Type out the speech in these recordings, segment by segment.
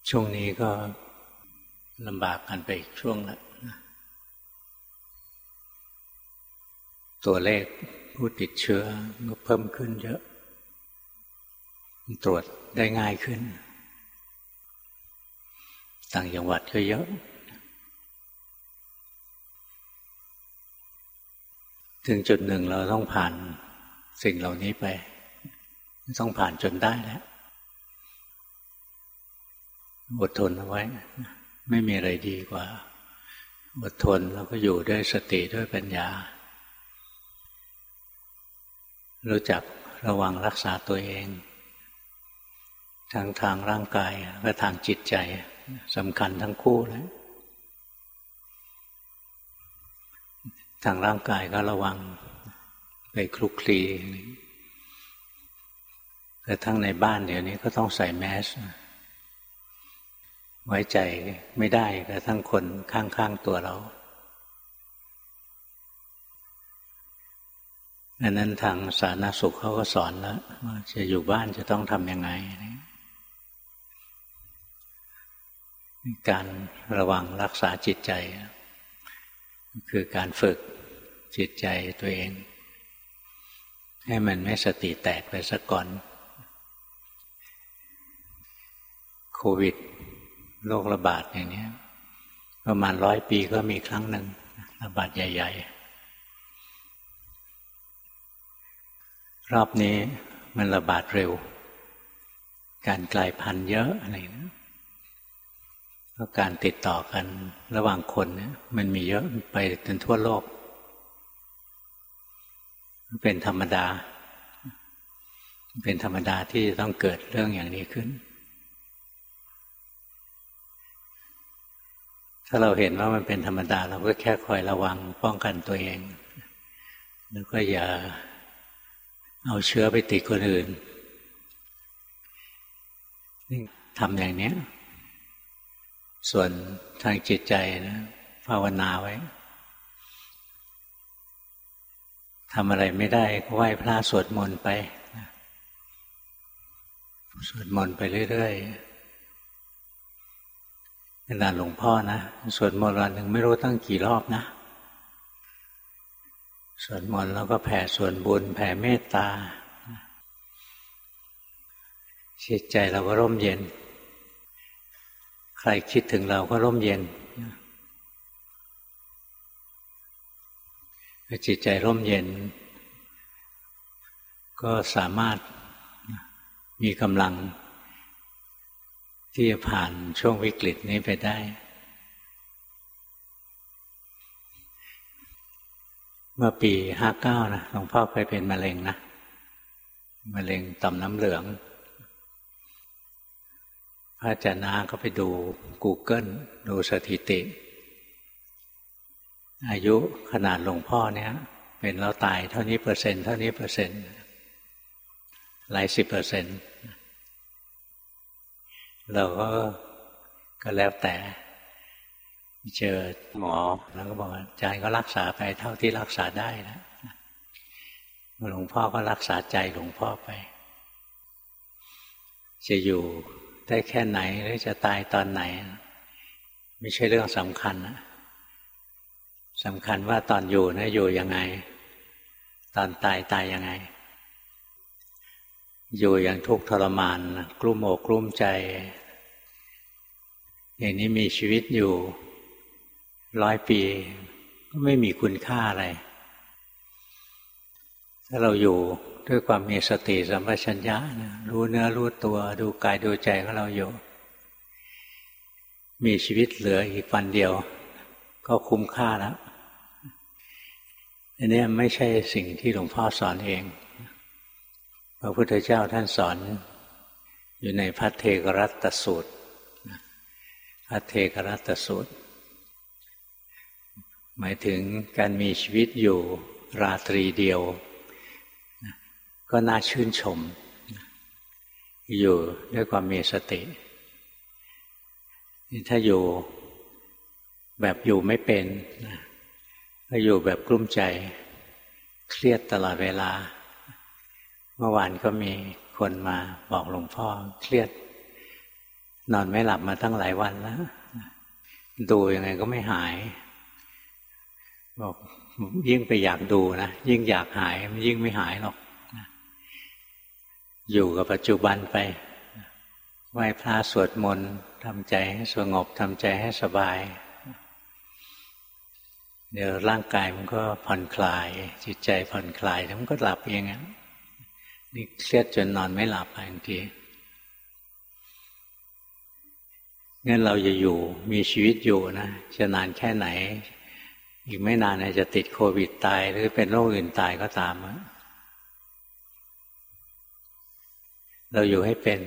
ช่วงนี้ก็ลำบากกันไปอีกช่วงละตัวเลขผู้ติดเชื้อก็เพิ่มขึ้นเยอะตรวจได้ง่ายขึ้นต่างจังหวัดก็เยอะถึงจุดหนึ่งเราต้องผ่านสิ่งเหล่านี้ไปต้องผ่านจนได้แล้วอดทนเอาไว้ไม่มีอะไรดีกว่าอดทนแล้วก็อยู่ด้วยสติด้วยปัญญารู้จักระวังรักษาตัวเองทั้งทางร่างกายและทางจิตใจสำคัญทั้งคู่เลยทางร่างกายก็ระวังไปคลุกคลีแต่ทั้งในบ้านเดี๋ยวนี้ก็ต้องใส่แมสไว้ใจไม่ได้กระทั่งคนข้างๆตัวเราอันนั้นทางสาธารณสุขเขาก็สอนแล้วว่าจะอยู่บ้านจะต้องทำยังไงการระวังรักษาจิตใจคือการฝึกจิตใจตัวเองให้มันไม่สติแตกไปซะก่อนโควิดโรคระบาดอย่างนี้ประมาณ100 ปีก็มีครั้งหนึ่งระบาดใหญ่ๆรอบนี้มันระบาดเร็วการกลายพันธุ์เยอะอะไรนะเพราะการติดต่อกันระหว่างคนเนี่ยมันมีเยอะไปจนทั่วโลกเป็นธรรมดาที่จะต้องเกิดเรื่องอย่างนี้ขึ้นถ้าเราเห็นว่ามันเป็นธรรมดาเราก็แค่คอยระวังป้องกันตัวเองแล้วก็อย่าเอาเชื้อไปติดคนอื่นทำอย่างนี้ส่วนทางจิตใจนะภาวนาไว้ทำอะไรไม่ได้ก็ไหว้พระสวดมนต์ไปสวดมนต์ไปเรื่อยๆขนาดหลวงพ่อนะสวดมนต์วันหนึ่งไม่รู้ตั้งกี่รอบนะสวดมนต์แล้วก็แผ่ส่วนบุญแผ่เมตตาจิตใจเราก็ร่มเย็นใครคิดถึงเราก็ร่มเย็นจิตใจร่มเย็นก็สามารถมีกำลังที่จะผ่านช่วงวิกฤตนี้ไปได้เมื่อปี59นะหลวงพ่อเคยเป็นมะเร็งนะมะเร็งต่อมน้ำเหลืองพระอาจารย์นาก็ไปดู Google ดูสถิติอายุขนาดหลวงพ่อเนี่ยเป็นแล้วตายเท่านี้เปอร์เซ็นต์เท่านี้เปอร์เซ็นต์หลาย10%เราก็แล้วแต่เจอหมอแล้วก็บอกอาจารย์ก็รักษาไปเท่าที่รักษาได้นะหลวงพ่อก็รักษาใจหลวงพ่อไปจะอยู่ได้แค่ไหนหรือจะตายตอนไหนไม่ใช่เรื่องสำคัญนะสำคัญว่าตอนอยู่นะอยู่ยังไงตอนตายยังไงอยู่อย่างทุกข์ทรมานกลุ้มอกกลุ้มใจอย่างนี้มีชีวิตอยู่100 ปีก็ไม่มีคุณค่าอะไรถ้าเราอยู่ด้วยความมีสติสัมปชัญญะนะรู้เนื้อรู้ตัวดูกายดูใจของเราอยู่มีชีวิตเหลืออีกวันเดียวก็คุ้มค่าแล้วอันนี้ไม่ใช่สิ่งที่หลวงพ่อสอนเองพระพุทธเจ้าท่านสอนอยู่ในพัทเทกรัตตสูตรพัทเทกรัตตสูตรหมายถึงการมีชีวิตอยู่ราตรีเดียวก็น่าชื่นชมอยู่ด้วยความมีสติถ้าอยู่แบบอยู่ไม่เป็นก็อยู่แบบกลุ้มใจเครียดตลอดเวลาเมื่อวานก็มีคนมาบอกหลวงพ่อเครียดนอนไม่หลับมาตั้งหลายวันแล้วดูยังไงก็ไม่หายบอกยิ่งไปอยากดูนะยิ่งอยากหายมันยิ่งไม่หายหรอกอยู่กับปัจจุบันไปไหว้พระสวดมนต์ทำใจให้สงบทำใจให้สบายเดี๋ยวร่างกายมันก็ผ่อนคลายจิตใจผ่อนคลายแล้วมันก็หลับเองอ่ะนี่เครียดจนนอนไม่หลับบางทีงั้นเราจะอยู่มีชีวิตอยู่นะจะนานแค่ไหนอีกไม่นานอาจจะติดโควิดตายหรือเป็นโรคอื่นตายก็ตามเราอยู่ให้เป็น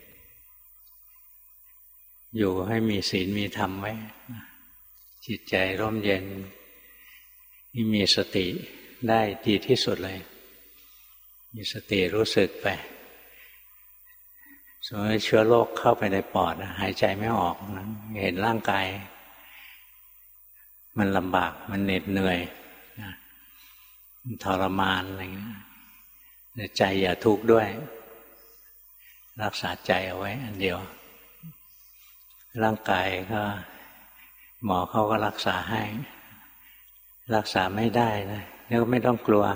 อยู่ให้มีศีลมีธรรมไว้จิตใจร่มเย็นนี่มีสติได้ดีที่สุดเลยมีสติรู้สึกไปสมมติเชื้อโรคเข้าไปในปอดหายใจไม่ออกนะเห็นร่างกายมันลำบากมันเหน็ดเหนื่อยทรมานอะไรเงี้ยใจอย่าทุกข์ด้วยรักษาใจเอาไว้อันเดียวร่างกายก็หมอเขาก็รักษาให้รักษาไม่ได้นะแล้วก็ไม่ต้องกลัว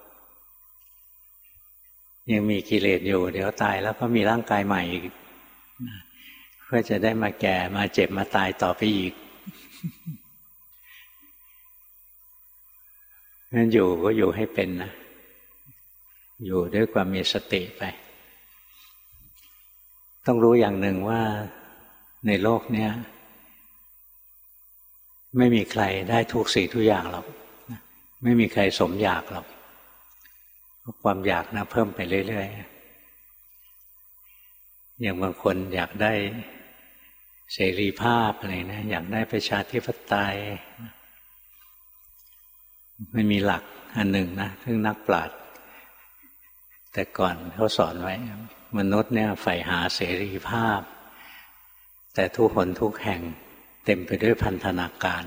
ยังมีกิเลสอยู่เดี๋ยวตายแล้วก็มีร่างกายใหม่อีกเพื่อจะได้มาแก่มาเจ็บมาตายต่อไปอีกงั้นอยู่ก็อยู่ให้เป็นนะอยู่ด้วยความมีสติไปต้องรู้อย่างหนึ่งว่าในโลกนี้ไม่มีใครได้ทุกสิ่งทุกอย่างหรอกไม่มีใครสมอยากหรอกความอยากนะเพิ่มไปเรื่อยๆอย่างบางคนอยากได้เสรีภาพอะไรนะอยากได้ประชาธิปไตยมันมีหลักอันหนึ่งนะซึ่งนักปราชญ์แต่ก่อนเขาสอนไว้มนุษย์เนี่ยใฝ่หาเสรีภาพแต่ทุกหนทุกแห่งเต็มไปด้วยพันธนาการ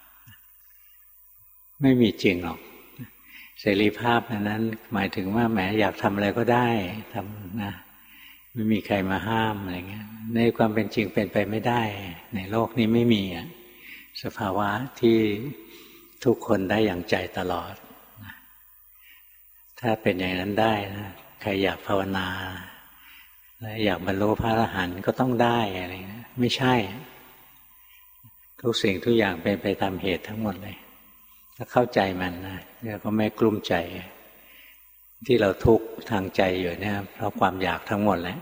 ไม่มีจริงหรอกเสรีภาพนั้นหมายถึงว่าแหมอยากทำอะไรก็ได้ทำนะไม่มีใครมาห้ามอะไรเงี้ยในความเป็นจริงเป็นไปไม่ได้ในโลกนี้ไม่มีสภาวะที่ทุกคนได้อย่างใจตลอดถ้าเป็นอย่างนั้นได้นะใครอยากภาวนาและอยากบรรลุพระอรหันต์ก็ต้องได้อะไรนะไม่ใช่ทุกสิ่งทุกอย่างเป็นไปตามเหตุทั้งหมดเลยถ้าเข้าใจมันนะแล้วก็ไม่กลุ้มใจที่เราทุกข์ทางใจอยู่เนี่ยเพราะความอยากทั้งหมดแหละ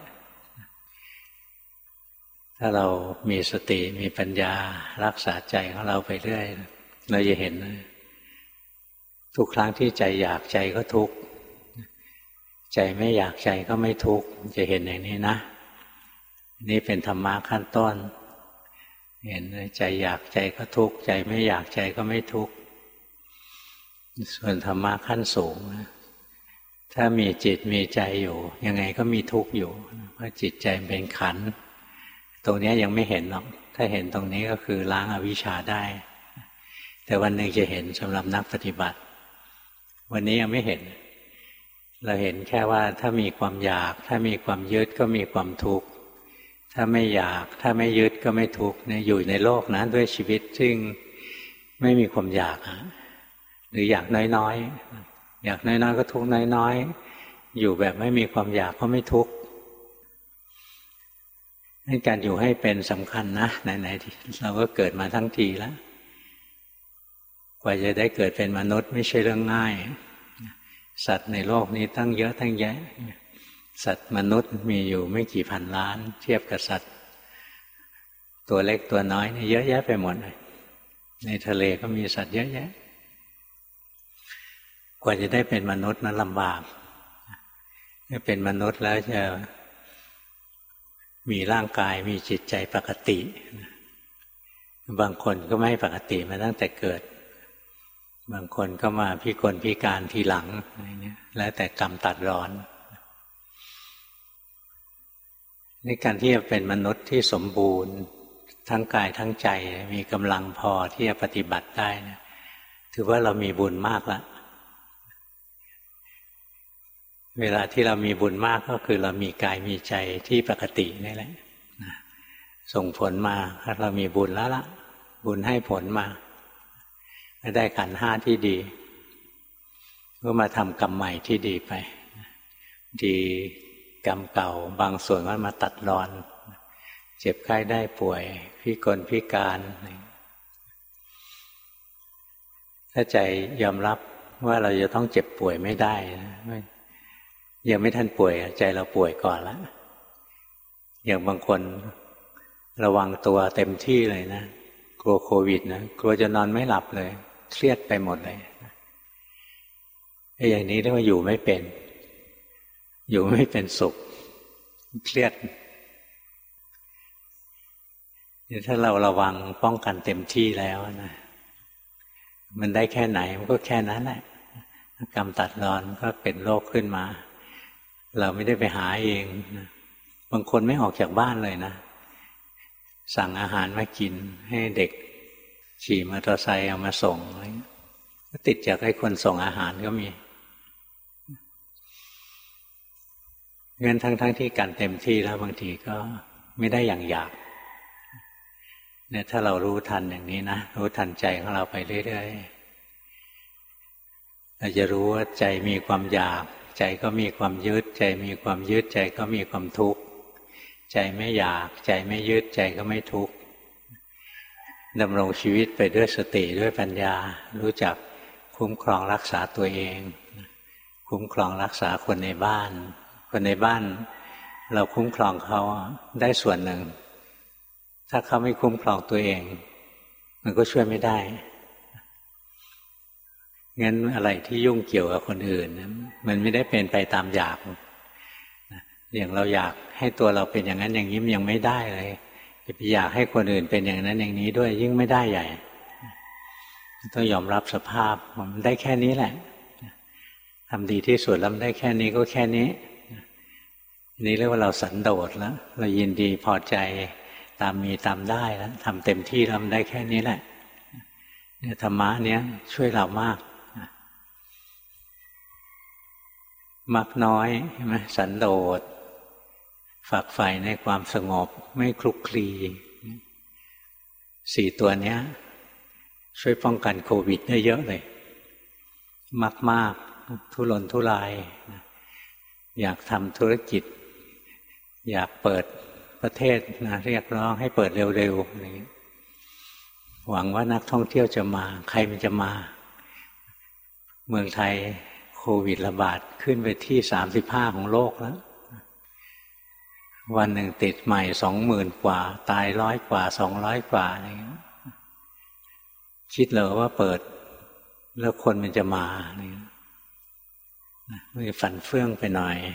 ถ้าเรามีสติมีปัญญารักษาใจของเราไปเรื่อยเราจะเห็นทุกครั้งที่ใจอยากใจก็ทุกข์ใจไม่อยากใจก็ไม่ทุกข์จะเห็นอย่างนี้นะนี่เป็นธรรมะขั้นต้นเห็นใจอยากใจก็ทุกข์ใจไม่อยากใจก็ไม่ทุกข์ส่วนธรรมะขั้นสูงถ้ามีจิตมีใจอยู่ยังไงก็มีทุกข์อยู่เพราะจิตใจเป็นขันธ์ตรงนี้ยังไม่เห็นหรอกถ้าเห็นตรงนี้ก็คือล้างอวิชชาได้แต่วันหนึ่งจะเห็นสำหรับนักปฏิบัติวันนี้ยังไม่เห็นเราเห็นแค่ว่าถ้ามีความอยากถ้ามีความยึดก็มีความทุกข์ถ้าไม่อยากถ้าไม่ยึดก็ไม่ทุกข์เนี่ยอยู่ในโลกนั้นด้วยชีวิตซึ่งไม่มีความอยากหรืออยากน้อยๆอยากน้อยๆก็ทุกข์น้อยๆอยู่แบบไม่มีความอยากก็ไม่ทุกข์ให้การอยู่ให้เป็นสำคัญนะไหนๆเราก็เกิดมาทั้งทีแล้วกว่าจะได้เกิดเป็นมนุษย์ไม่ใช่เรื่องง่ายสัตว์ในโลกนี้ตั้งเยอะตั้งแยะสัตว์มนุษย์มีอยู่ไม่กี่พันล้านเทียบกับสัตว์ตัวเล็กตัวน้อยนี่เยอะแยะไปหมดเลยในทะเลก็มีสัตว์เยอะแยะกว่าจะได้เป็นมนุษย์นั้นลำบากถ้าเป็นมนุษย์แล้วจะมีร่างกายมีจิตใจปกติบางคนก็ไม่ปกติมาตั้งแต่เกิดบางคนก็มาพิกลพิการทีหลังอะไรเนี่ยแล้วแต่กรรมตัดรอนในการที่จะเป็นมนุษย์ที่สมบูรณ์ทั้งกายทั้งใจมีกำลังพอที่จะปฏิบัติได้นะถือว่าเรามีบุญมากแล้วเวลาที่เรามีบุญมากก็คือเรามีกายมีใจที่ปกตินี่แหละส่งผลมาเรามีบุญแล้วล่ะบุญให้ผลมาได้ขันธ์ห้าที่ดีก็มาทำกรรมใหม่ที่ดีไปดีกรรมเก่าบางส่วนก็มาตัดรอนเจ็บไข้ได้ป่วยพิกลพิการถ้าใจยอมรับว่าเราจะต้องเจ็บป่วยไม่ได้ยังไม่ทันป่วยใจเราป่วยก่อนแล้วอย่างบางคนระวังตัวเต็มที่เลยนะกลัวโควิดนะกลัวจะนอนไม่หลับเลยเครียดไปหมดเลยอย่างนี้เรียกว่าอยู่ไม่เป็นอยู่ไม่เป็นสุขเครียดถ้าเราระวังป้องกันเต็มที่แล้วนะมันได้แค่ไหนมันก็แค่นั้นแหละกรรมตัดรอนก็เป็นโรคขึ้นมาเราไม่ได้ไปหาเองนะบางคนไม่ออกจากบ้านเลยนะสั่งอาหารมากินให้เด็กขี่มอเตอร์ไซค์เอามาส่งอะไรก็ติดจากให้คนส่งอาหารก็มีงั้นทั้งที่การเต็มที่แล้วบางทีก็ไม่ได้อย่างอยากเนี่ยถ้าเรารู้ทันอย่างนี้นะรู้ทันใจของเราไปเรื่อยๆเราจะรู้ว่าใจมีความอยากใจก็มีความยึดใจมีความยึดใจก็มีความทุกข์ใจไม่อยากใจไม่ยึดใจก็ไม่ทุกข์ดำรงชีวิตไปด้วยสติด้วยปัญญารู้จักคุ้มครองรักษาตัวเองคุ้มครองรักษาคนในบ้านคนในบ้านเราคุ้มครองเขาได้ส่วนหนึ่งถ้าเขาไม่คุ้มครองตัวเองมันก็ช่วยไม่ได้งั้นอะไรที่ยุ่งเกี่ยวกับคนอื่นมันไม่ได้เป็นไปตามอยากอย่างเราอยากให้ตัวเราเป็นอย่างนั้นอย่างนี้ยังไม่ได้เลยจะไปอยากให้คนอื่นเป็นอย่างนั้นอย่างนี้ด้วยยิ่งไม่ได้ใหญ่ต้องยอมรับสภาพมันได้แค่นี้แหละทำดีที่สุดแล้วได้แค่นี้ก็แค่นี้นี่เรียกว่าเราสันโดษแล้วเรายินดีพอใจตามมีตามได้แล้วทำเต็มที่แล้วได้แค่นี้แหละเนี่ยธรรมะเนี้ยช่วยเรามากมักน้อยใช่ไหมสันโดษฝักใฝ่ในความสงบไม่คลุกคลี4ตัวเนี้ยช่วยป้องกันโควิดได้เยอะเลยมากทุรนทุรายอยากทำธุรกิจอยากเปิดประเทศนะเรียกร้องให้เปิดเร็วๆหวังว่านักท่องเที่ยวจะมาใครมันจะมาเมืองไทยโควิดระบาดขึ้นไปที่35ของโลกแล้ววันหนึ่งติดใหม่ 20,000 กว่าตาย100 กว่า200 กว่าอะไรอย่างเงี้ยคิดเหรอว่าเปิดแล้วคนมันจะมาเนี่ยมันฝันเฟื่องไปหน่อย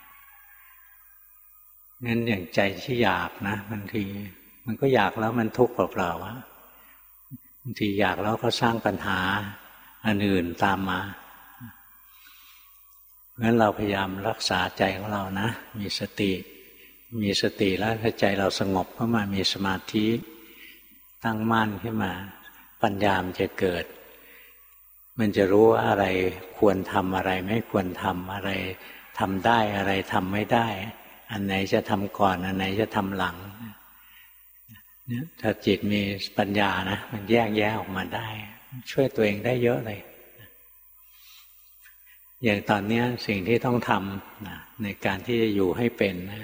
งั้นอย่างใจที่อยากนะบางทีมันก็อยากแล้วมันทุกข์เปล่าๆบางทีอยากแล้วก็สร้างปัญหาอันอื่นตามมางั้นเราพยายามรักษาใจของเรานะมีสติแล้วถ้าใจเราสงบเข้ามามีสมาธิตั้งมั่นขึ้นมาปัญญามันจะเกิดมันจะรู้ว่าอะไรควรทำอะไรไม่ควรทำอะไรทำได้อะไรทำไม่ได้อันไหนจะทำก่อนอันไหนจะทำหลังเนี่ยถ้าจิตมีปัญญานะมันแยกแยะออกมาได้ช่วยตัวเองได้เยอะเลยอย่างตอนนี้สิ่งที่ต้องทำนะในการที่จะอยู่ให้เป็นนะ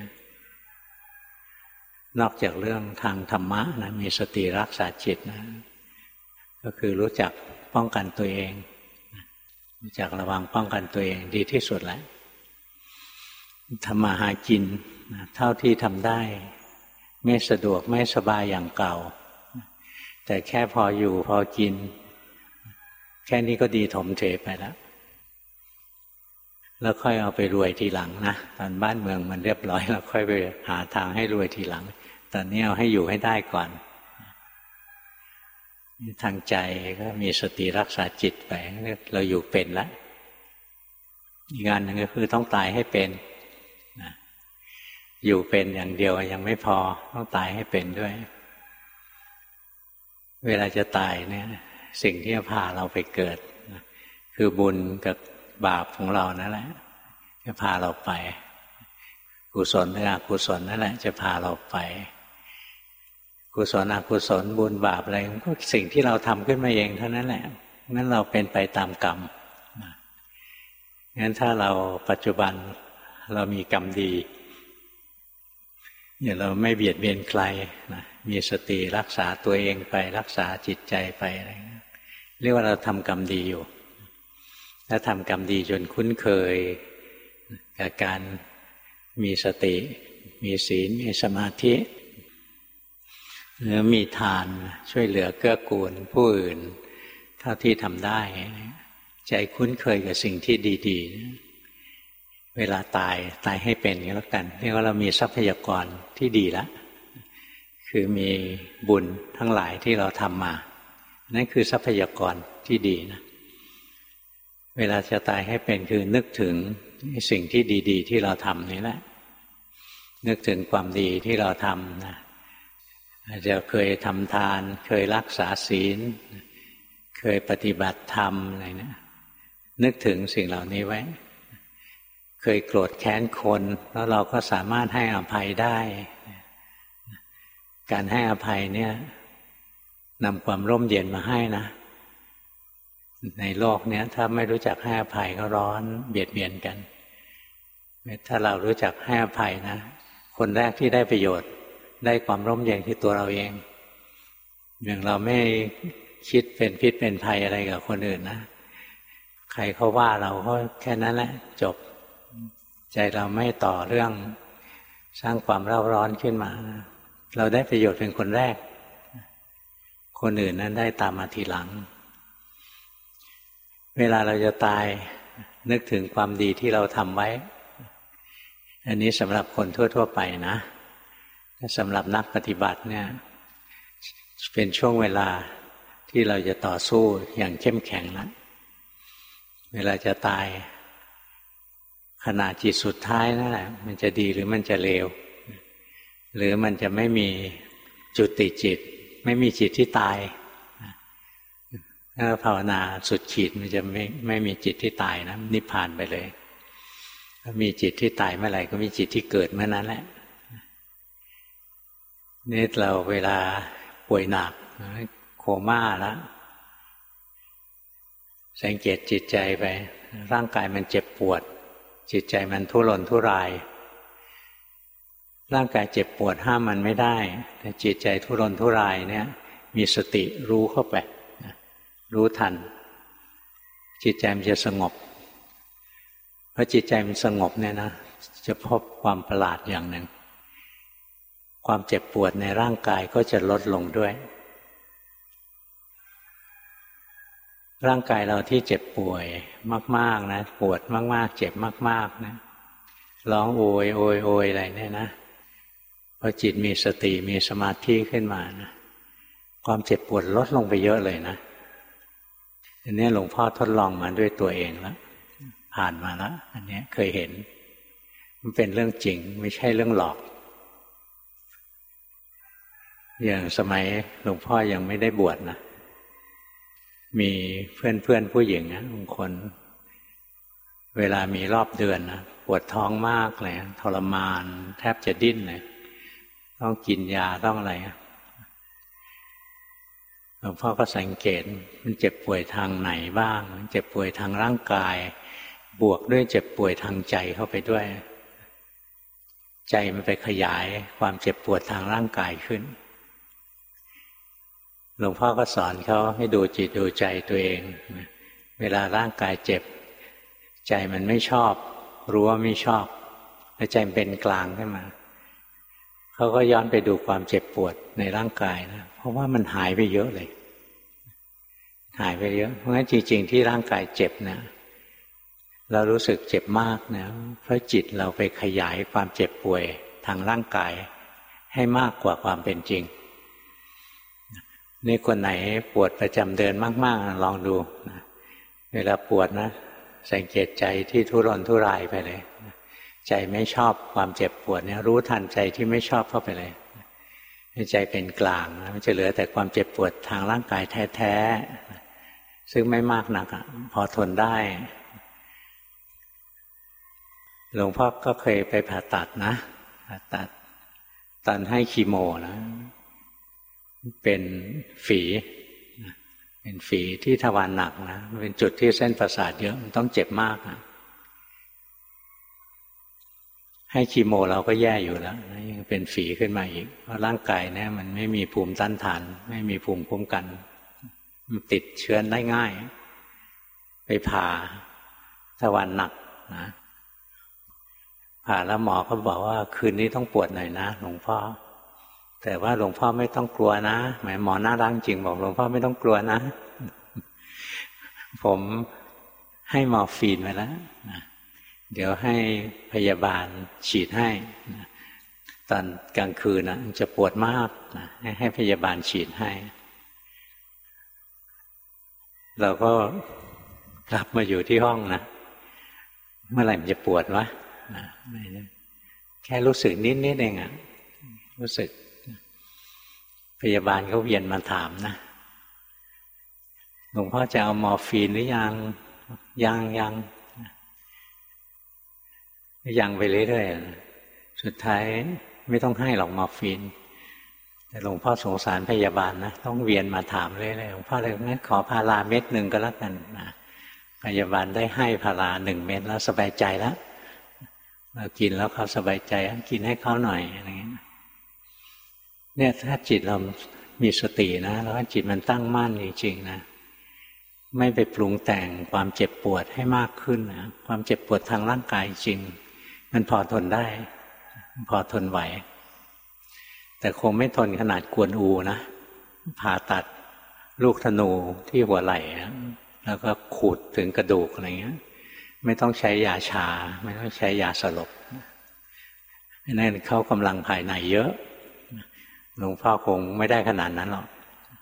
นอกจากเรื่องทางธรรมะนะมีสติรักษาจิตนะก็คือรู้จักป้องกันตัวเองรู้จักระวังป้องกันตัวเองดีที่สุดแล้วทำมาหากินเท่าที่ทำได้ไม่สะดวกไม่สบายอย่างเก่าแต่แค่พออยู่พอกินแค่นี้ก็ดีถมเทไปแล้วค่อยเอาไปรวยทีหลังนะตอนบ้านเมืองมันเรียบร้อยแล้วค่อยไปหาทางให้รวยทีหลังตอนนี้เอาให้อยู่ให้ได้ก่อนทางใจก็มีสติรักษาจิตไปเราอยู่เป็นแล้วอีกงานหนึ่งก็คือต้องตายให้เป็นอยู่เป็นอย่างเดียวยังไม่พอต้องตายให้เป็นด้วยเวลาจะตายเนี่ยสิ่งที่จะพาเราไปเกิดคือบุญกับบาปของเรานั่นแหละจะพาเราไปกุศลหรืออกุศลนั่นแหละจะพาเราไปกุศลอกุศลบุญบาปอะไรก็สิ่งที่เราทำขึ้นมาเองเท่านั้นแหละงั้นเราเป็นไปตามกรรมงั้นถ้าเราปัจจุบันเรามีกรรมดีอย่าเราไม่เบียดเบียนใครนะมีสติรักษาตัวเองไปรักษาจิตใจไปอะไรเรียกว่าเราทำกรรมดีอยู่ถ้าทำกรรมดีจนคุ้นเคยกับการมีสติมีศีลมีสมาธิหรือมีทานช่วยเหลือเกื้อกูลผู้อื่นเท่าที่ทำได้ใจคุ้นเคยกับสิ่งที่ดีๆเวลาตายให้เป็นก็แล้วกันเรียกว่าเรามีทรัพยากรที่ดีแล้วคือมีบุญทั้งหลายที่เราทำมานั่นคือทรัพยากรที่ดีนะเวลาจะตายให้เป็นคือนึกถึงสิ่งที่ดีๆที่เราทำนี่แหละนึกถึงความดีที่เราทำนะอาจจะเคยทำทานเคยรักษาศีลเคยปฏิบัติธรรมอะไรเนี่ยนึกถึงสิ่งเหล่านี้ไว้เคยโกรธแค้นคนแล้วเราก็สามารถให้อภัยได้การให้อภัยเนี่ยนำความร่มเย็นมาให้นะในโลกเนี้ยถ้าไม่รู้จักให้อภัยก็ร้อนเบียดเบียนกันถ้าเรารู้จักให้อภัยนะคนแรกที่ได้ประโยชน์ได้ความร่มเย็นคือตัวเราเองอย่างเราไม่คิดเป็นพิษเป็นภัยอะไรกับคนอื่นนะใครเขาว่าเราก็แค่นั้นแหละจบใจเราไม่ต่อเรื่องสร้างความเร่าร้อนขึ้นมาเราได้ประโยชน์เป็นคนแรกคนอื่นนั้นได้ตามมาทีหลังเวลาเราจะตายนึกถึงความดีที่เราทำไว้อันนี้สำหรับคนทั่วๆไปนะสำหรับนักปฏิบัติเนี่ยเป็นช่วงเวลาที่เราจะต่อสู้อย่างเข้มแข็งแล้วเวลาจะตายขณะจิตสุดท้ายนั่นแหละมันจะดีหรือมันจะเลวหรือมันจะไม่มีจุติจิตไม่มีจิตที่ตายถ้าภาวนาสุดขีดมันจะไม่มีจิตที่ตายนะนิพพานไปเลยถ้ามีจิตที่ตายเมื่อไหร่ก็มีจิตที่เกิดเมื่อนั้นแหละนี่เราเวลาป่วยหนักโคม่าแล้วสังเกตจิตใจไปร่างกายมันเจ็บปวดจิตใจมันทุรนทุรายร่างกายเจ็บปวดห้ามมันไม่ได้แต่จิตใจทุรนทุรายเนี่ยมีสติรู้เข้าไปรู้ทันจิตใจมันจะสงบพอจิตใจมันสงบเนี่ยนะจะพบความประหลาดอย่างหนึ่งความเจ็บปวดในร่างกายก็จะลดลงด้วยร่างกายเราที่เจ็บป่วยมากๆนะปวดมากๆเจ็บมากๆนะร้องโอยโอยโอยอะไรเนี่ยนะพอจิตมีสติมีสมาธิขึ้นมานะความเจ็บปวดลดลงไปเยอะเลยนะอันนี้หลวงพ่อทดลองมาด้วยตัวเองแล้วผ่านมาแล้วอันนี้เคยเห็นมันเป็นเรื่องจริงไม่ใช่เรื่องหลอกอย่างสมัยหลวงพ่อยังไม่ได้บวชนะมีเพื่อนผู้หญิงนะบางคนเวลามีรอบเดือนนะปวดท้องมากเลยทรมานแทบจะดิ้นเลยต้องกินยาต้องอะไรหลวงพ่อก็สังเกตมันเจ็บป่วยทางไหนบ้างเจ็บป่วยทางร่างกายบวกด้วยเจ็บป่วยทางใจเข้าไปด้วยใจมันไปขยายความเจ็บปวดทางร่างกายขึ้นหลวงพ่อก็สอนเขาให้ดูจิตดูใจตัวเองเวลาร่างกายเจ็บใจมันไม่ชอบรู้ว่าไม่ชอบแล้วใจมันเป็นกลางขึ้นมาเขาก็ย้อนไปดูความเจ็บปวดในร่างกายนะเพราะว่ามันหายไปเยอะเลยหายไปเยอะเพราะงั้นจริงๆที่ร่างกายเจ็บนะเรารู้สึกเจ็บมากนะเพราะจิตเราไปขยายความเจ็บป่วยทางร่างกายให้มากกว่าความเป็นจริงนี่คนไหนปวดประจำเดือนมากๆลองดูนะเวลาปวดนะสังเกตใจที่ทุรนทุรายไปเลยใจไม่ชอบความเจ็บปวดเนี่ยรู้ทันใจที่ไม่ชอบเข้าไปเลยใจเป็นกลางนะมันจะเหลือแต่ความเจ็บปวดทางร่างกายแท้ๆซึ่งไม่มากนักพอทนได้หลวงพ่อก็เคยไปผ่าตัดนะผ่าตัดตอนให้คีโมนะเป็นฝีเป็นฝีที่ทวารหนักนะเป็นจุดที่เส้นประสาทเยอะมันต้องเจ็บมากนะให้คีโมเราก็แย่อยู่แล้วยังเป็นฝีขึ้นมาอีกเพราะร่างกายเนี่ยมันไม่มีภูมิต้านทานไม่มีภูมิคุ้มกันมันติดเชื้อได้ง่ายไปผ่าทวารหนักนะผ่าแล้วหมอก็บอกว่าคืนนี้ต้องปวดหน่อยนะหลวงพ่อแต่ว่าหลวงพ่อไม่ต้องกลัวนะหมายหมอน่ารักจริงบอกหลวงพ่อไม่ต้องกลัวนะผมให้มอร์ฟีนไปแล้วเดี๋ยวให้พยาบาลฉีดให้ตอนกลางคืนนะจะปวดมากให้พยาบาลฉีดให้เราก็กลับมาอยู่ที่ห้องนะเมื่อไหร่มันจะปวดวะแค่รู้สึกนิดเองอะรู้สึกพยาบาลเขาเวียนมาถามนะหลวงพ่อจะเอามอร์ฟีนหรือยังไปเรื่อยๆสุดท้ายไม่ต้องให้หรอกมอร์ฟีนแต่หลวงพ่อสงสารพยาบาลนะต้องเวียนมาถามเรื่อยๆหลวงพ่อเลยงั้นขอพาราเม็ดหนึ่งก็แล้วกันนะพยาบาลได้ให้พารา1 เม็ดแล้วสบายใจแล้วเรากินแล้วเขาสบายใจกินให้เขาหน่อยอะไรเงี้ยเนี่ยถ้าจิตเรามีสตินะแล้วจิตมันตั้งมั่นจริงๆนะไม่ไปปรุงแต่งความเจ็บปวดให้มากขึ้นนะความเจ็บปวดทางร่างกายจริงมันพอทนได้พอทนไหวแต่คงไม่ทนขนาดกวนอูนะผ่าตัดลูกธนูที่หัวไหล่แล้วก็ขูดถึงกระดูกอะไรเงี้ยไม่ต้องใช้ยาชาไม่ต้องใช้ยาสลบนั่นเขากำลังภายในเยอะหลวงพ่อคงไม่ได้ขนาดนั้นหรอก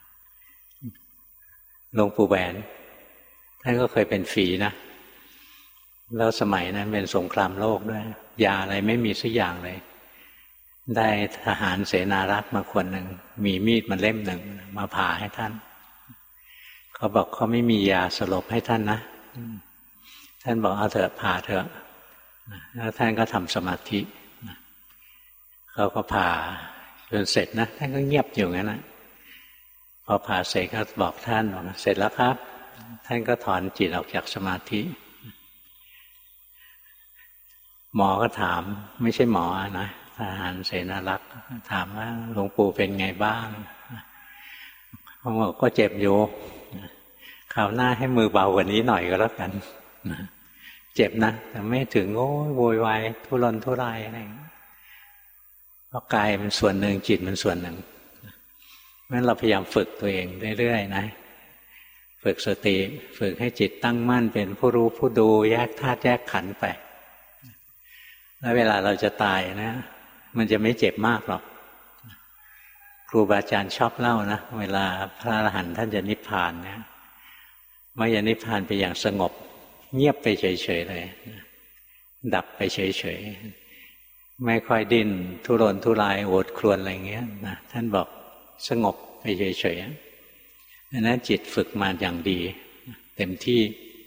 หลวงปู่แหวนท่านก็เคยเป็นฝีนะแล้วสมัยนั้นเป็นสงครามโลกด้วยยาอะไรไม่มีสักอย่างเลยได้ทหารเสนารักษ์มาคนหนึ่งมีมีดมาเล่มหนึ่งมาผ่าให้ท่านเขาบอกเขาไม่มียาสลบให้ท่านนะท่านบอกเอาเถอะผ่าเถอะแล้วท่านก็ทำสมาธิเขาก็ผ่าจนเสร็จนะท่านก็เงียบอยู่งั้นนะพอผ่าเสร็จก็บอกท่านบอกเสร็จแล้วครับท่านก็ถอนจิตออกจากสมาธิหมอก็ถามไม่ใช่หมอนะทหารเสนารักษ์ถามว่าหลวงปู่เป็นไงบ้างเขาบอกก็เจ็บอยู่คราวหน้าให้มือเบากว่านี้หน่อยก็แล้วกันเจ็บนะแต่ไม่ถึงโอ้ยโวยวายทุรนทุรายอะไรเพราะกายมันส่วนหนึ่งจิตมันส่วนหนึ่งงั้นเราพยายามฝึกตัวเองเรื่อยๆนะฝึกสติฝึกให้จิตตั้งมั่นเป็นผู้รู้ผู้ดูแยกธาตุแยกขันธ์ไปแล้วเวลาเราจะตายนะมันจะไม่เจ็บมากหรอกครูบาอาจารย์ชอบเล่านะเวลาพระอรหันต์ท่านจะนิพพานเนี่ยไม่จะนิพพานไปอย่างสงบเงียบไปเฉยๆเลยดับไปเฉยๆไม่ค่อยดิ้นทุรนทุรายโอดครวญอะไรเงี้ยนะท่านบอกสงบไปเฉยๆดังนั้นจิตฝึกมาอย่างดีเต็มที่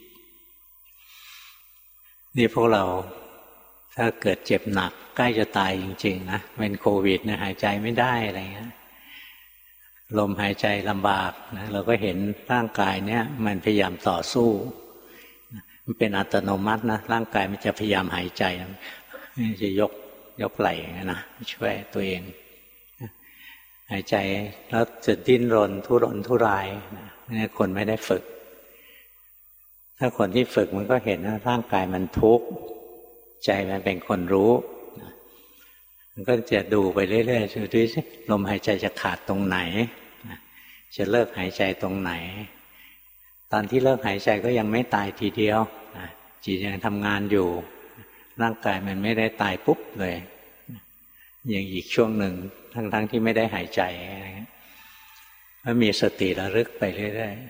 นี่พวกเราถ้าเกิดเจ็บหนักใกล้จะตายจริงๆนะเป็นโควิดเนี่ยหายใจไม่ได้อะไรเงี้ยลมหายใจลำบากนะเราก็เห็นร่างกายเนี่ยมันพยายามต่อสู้มันเป็นอัตโนมัตินะร่างกายมันจะพยายามหายใจจะยกไหล่นะช่วยตัวเองหายใจแล้วจะดิ้นรนทุรนทุรายนี่คนไม่ได้ฝึกถ้าคนที่ฝึกมันก็เห็นว่าร่างกายมันทุกข์ใจมันเป็นคนรู้มันก็จะดูไปเรื่อยๆดูสิลมหายใจจะขาดตรงไหนจะเลิกหายใจตรงไหนตอนที่เลิกหายใจก็ยังไม่ตายทีเดียวจิตยังทำงานอยู่ร่างกายมันไม่ได้ตายปุ๊บเลยยังอีกช่วงหนึ่งทั้งที่ไม่ได้หายใจก็มีสติระลึกไปเรื่อย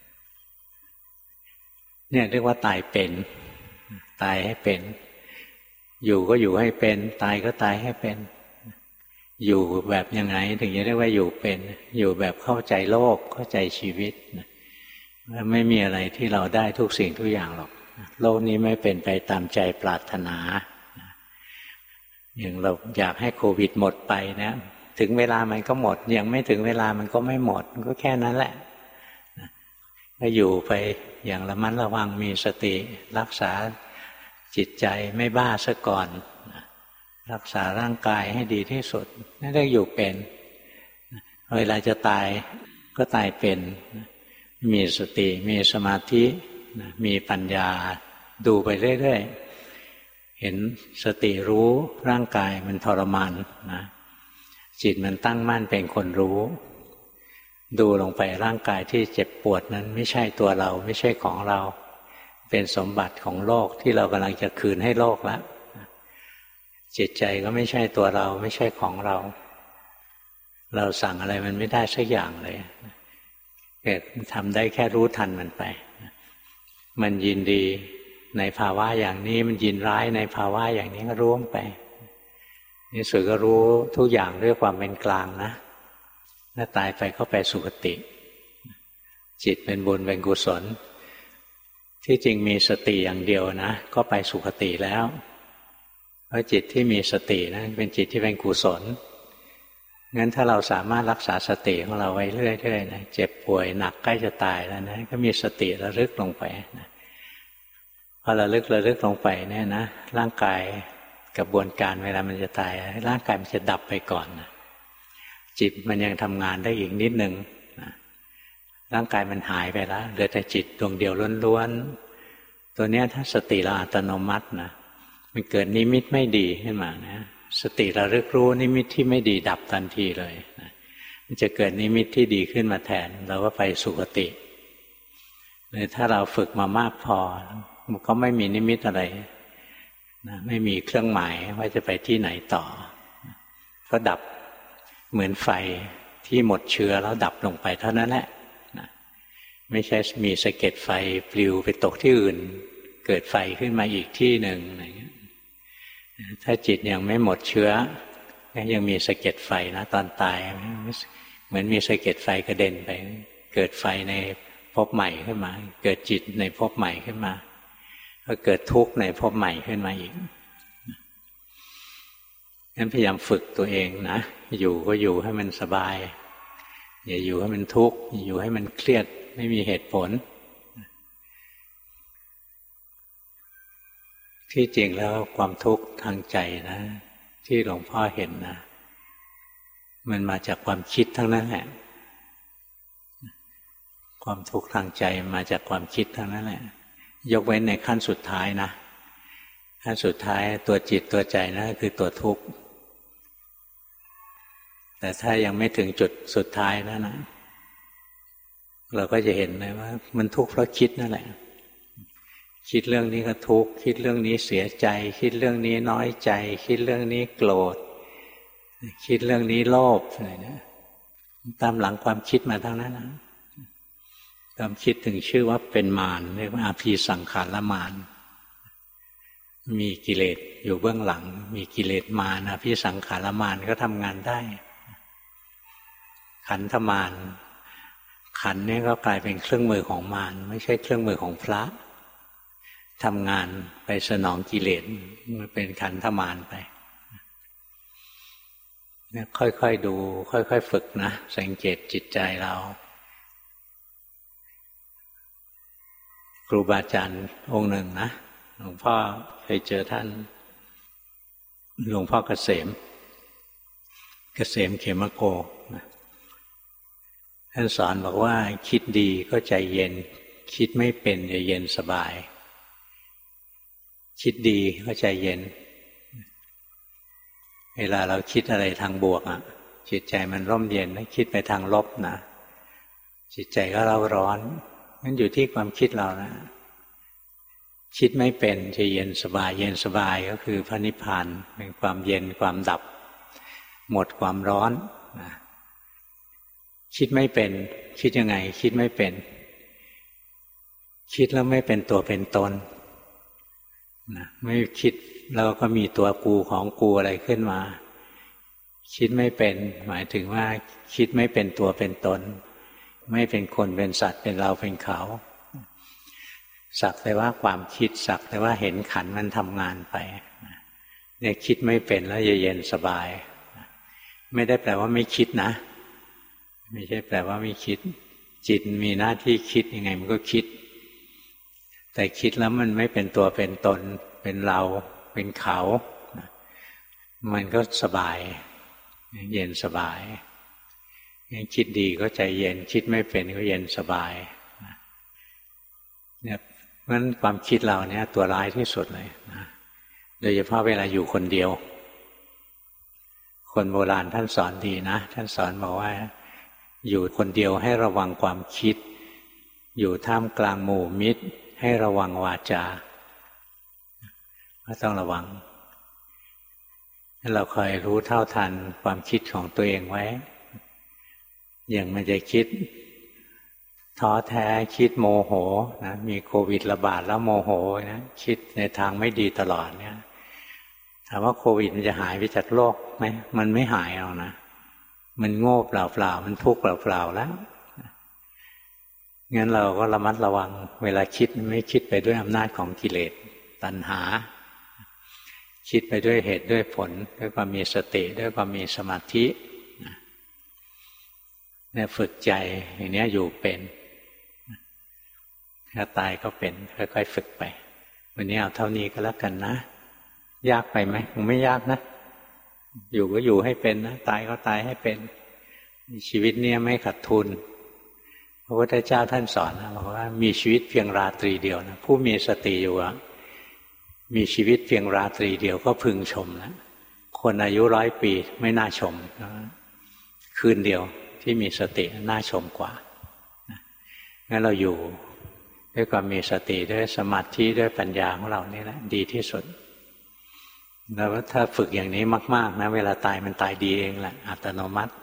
ๆเนี่ยเรียกว่าตายเป็นตายให้เป็นอยู่ก็อยู่ให้เป็นตายก็ตายให้เป็นอยู่แบบยังไงถึงจะเรียกว่าอยู่เป็นอยู่แบบเข้าใจโลกเข้าใจชีวิตไม่มีอะไรที่เราได้ทุกสิ่งทุกอย่างหรอกโลกนี้ไม่เป็นไปตามใจปรารถนาอย่างเราอยากให้โควิดหมดไปนะถึงเวลามันก็หมดยังไม่ถึงเวลามันก็ไม่หมดมันก็แค่นั้นแหละก็อยู่ไปอย่างระมัดระวังมีสติรักษาจิตใจไม่บ้าซะก่อนรักษาร่างกายให้ดีที่สุดนั่นเรียกอยู่เป็นเวลาจะตายก็ตายเป็นมีสติมีสมาธิมีปัญญาดูไปเรื่อยๆเห็นสติรู้ร่างกายมันทรมานนะจิตมันตั้งมั่นเป็นคนรู้ดูลงไปร่างกายที่เจ็บปวดนั้นไม่ใช่ตัวเราไม่ใช่ของเราเป็นสมบัติของโลกที่เรากำลังจะคืนให้โลกแล้วจิตใจก็ไม่ใช่ตัวเราไม่ใช่ของเราเราสั่งอะไรมันไม่ได้สักอย่างเลยแต่ทำได้แค่รู้ทันมันไปมันยินดีในภาวะอย่างนี้มันยินร้ายในภาวะอย่างนี้ก็รู้ไปนี่สุดก็รู้ทุกอย่างด้วยความเป็นกลางนะถ้าตายไปก็ไปสุคติจิตเป็นบุญเป็นกุศลที่จริงมีสติอย่างเดียวนะก็ไปสุคติแล้วเพราะจิตที่มีสตินะเป็นจิตที่เป็นกุศลงั้นถ้าเราสามารถรักษาสติของเราไว้เรื่อยๆนะเจ็บป่วยหนักใกล้จะตายแล้วนะก็มีสติระลึกลงไปนะพอระลึกลงไปเนี่ยนะร่างกายกระบวนการเวลามันจะตายร่างกายมันจะดับไปก่อนนะจิตมันยังทำงานได้อีกนิดนึงนะร่างกายมันหายไปแล้วเหลือแต่จิตดวงเดียวล้วนๆตัวเนี้ยถ้าสติเราอัตโนมัตินะมันเกิดนิมิตไม่ดีขึ้นมานะสติระลึกรู้นิมิตที่ไม่ดีดับทันทีเลยนะมันจะเกิดนิมิตที่ดีขึ้นมาแทนเราก็ไปสุคติเลยถ้าเราฝึกมามากพอมันก็ไม่มีนิมิตอะไรนะไม่มีเครื่องหมายว่าจะไปที่ไหนต่อก็ดับเหมือนไฟที่หมดเชื้อแล้วดับลงไปเท่านั้นแหละนะไม่ใช่มีสะเก็ดไฟปลิวไปตกที่อื่นเกิดไฟขึ้นมาอีกที่หนึ่งอะไรเงี้ยถ้าจิตยังไม่หมดเชื้อยังมีสะเก็ดไฟนะตอนตายเหมือนมีสะเก็ดไฟกระเด็นไปเกิดไฟในภพใหม่ขึ้นมาเกิดจิตในภพใหม่ขึ้นมาก็เกิดทุกข์ในภพใหม่ขึ้นมาอีกงั้นพยายามฝึกตัวเองนะอยู่ก็อยู่ให้มันสบายอย่าอยู่ให้มันทุกข์อย่าอยู่ให้มันเครียดไม่มีเหตุผลที่จริงแล้วความทุกข์ทางใจนะที่หลวงพ่อเห็นนะมันมาจากความคิดทั้งนั้นแหละความทุกข์ทางใจมาจากความคิดทั้งนั้นแหละยกเว้นในขั้นสุดท้ายนะขั้นสุดท้ายตัวจิตตัวใจนะคือตัวทุกข์แต่ถ้ายังไม่ถึงจุดสุดท้ายนะเราก็จะเห็นเลยว่ามันทุกข์เพราะคิดนั่นแหละคิดเรื่องนี้ก็ทุกข์คิดเรื่องนี้เสียใจคิดเรื่องนี้น้อยใจคิดเรื่องนี้โกรธคิดเรื่องนี้โลภอะไรเนี่ยตามหลังความคิดมาทั้งนั้นนะความคิดถึงชื่อว่าเป็นมารเรียกว่าอาภีสังขารมารมีกิเลสอยู่เบื้องหลังมีกิเลสมารอาภีสังขารมารก็ทำงานได้ขันธมารขันนี่ก็กลายเป็นเครื่องมือของมารไม่ใช่เครื่องมือของพระทำงานไปสนองกิเลสมันเป็นขันธมารไปเนี่ยค่อยๆดูค่อยๆฝึกนะสังเกตจิตใจเราครูบาอาจารย์องค์หนึ่งนะหลวงพ่อเคยเจอท่านหลวงพ่อเกษมเขมโกนะท่านสอนบอกว่าคิดดีก็ใจเย็นคิดไม่เป็นจะเย็นสบายคิดดีก็ใจเย็นเวลาเราคิดอะไรทางบวกจิตใจมันร่มเย็นถ้าคิดไปทางลบนะจิตใจก็เร่าร้อนมันอยู่ที่ความคิดเรานะคิดไม่เป็นจะเย็นสบายเย็นสบายก็คือพระนิพพานเป็นความเย็นความดับหมดความร้อนนะคิดไม่เป็นคิดยังไงคิดไม่เป็นคิดแล้วไม่เป็นตัวเป็นตนนะไม่คิดแล้วก็มีตัวกูของกูอะไรขึ้นมาคิดไม่เป็นหมายถึงว่าคิดไม่เป็นตัวเป็นตนไม่เป็นคนเป็นสัตว์เป็นเราเป็นเขาสักแต่ว่าความคิดสักแต่ว่าเห็นขันธ์มันทำงานไปเนี่ยคิดไม่เป็นแล้วเย็นสบายไม่ได้แปลว่าไม่คิดนะไม่ใช่แปลว่าไม่คิดจิตมีหน้าที่คิดยังไงมันก็คิดแต่คิดแล้วมันไม่เป็นตัวเป็นตนเป็นเราเป็นเขามันก็สบายเย็นสบายคิดดีก็ใจเย็นคิดไม่เป็นก็เย็นสบายเนี่ยเพราะฉะนั้นความคิดเราเนี่ยตัวร้ายที่สุดเลยนะโดยเฉพาะเวลาอยู่คนเดียวคนโบราณท่านสอนดีนะท่านสอนบอกว่าอยู่คนเดียวให้ระวังความคิดอยู่ท่ามกลางหมู่มิตรให้ระวังวาจาก็ต้องระวังให้เราคอยรู้เท่าทันความคิดของตัวเองไว้อย่างมันจะคิดท้อแท้คิดโมโหนะมีโควิดระบาดแล้วโมโหนะคิดในทางไม่ดีตลอดเนี่ยถามว่าโควิดมันจะหายไปจากโลกไหมมันไม่หายเอานะมันโง่เปล่าๆมันทุกข์เปล่าๆแล้วงั้นเราก็ระมัดระวังเวลาคิดไม่คิดไปด้วยอำนาจของกิเลสตัณหาคิดไปด้วยเหตุด้วยผลด้วยความมีสติด้วยความมีสมาธิเนี่ยฝึกใจอย่างนี้อยู่เป็นถ้าตายก็เป็นค่อยๆฝึกไปวันนี้เอาเท่านี้ก็แล้วกันนะยากไปไหมมันไม่ยากนะอยู่ก็อยู่ให้เป็นนะตายก็ตายให้เป็นชีวิตเนี่ยไม่ขาดทุนพระพุทธเจ้าท่านสอนนะบอกว่ามีชีวิตเพียงราตรีเดียวนะผู้มีสติอยู่มีชีวิตเพียงราตรีเดียวก็พึงชมแล้วคนอายุ100 ปีไม่น่าชมคืนเดียวที่มีสติน่าชมกว่างั้นเราอยู่ด้วยความมีสติด้วยสมาธิด้วยปัญญาของเรานี่แหละดีที่สุดแล้วถ้าฝึกอย่างนี้มากๆนะเวลาตายมันตายดีเองแหละอัตโนมัติ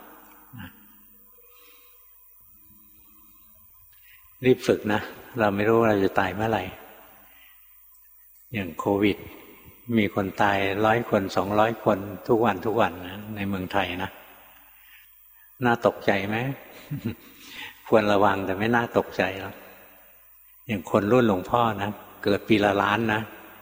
รีบฝึกนะเราไม่รู้ว่าเราจะตายเมื่อไหร่อย่างโควิดมีคนตาย100 คน200 คนทุกวันนะในเมืองไทยนะน่าตกใจไหม ควรระวังแต่ไม่น่าตกใจหรอกอย่างคนรุ่นหลวงพ่อนะเกิดปีละล้านนะ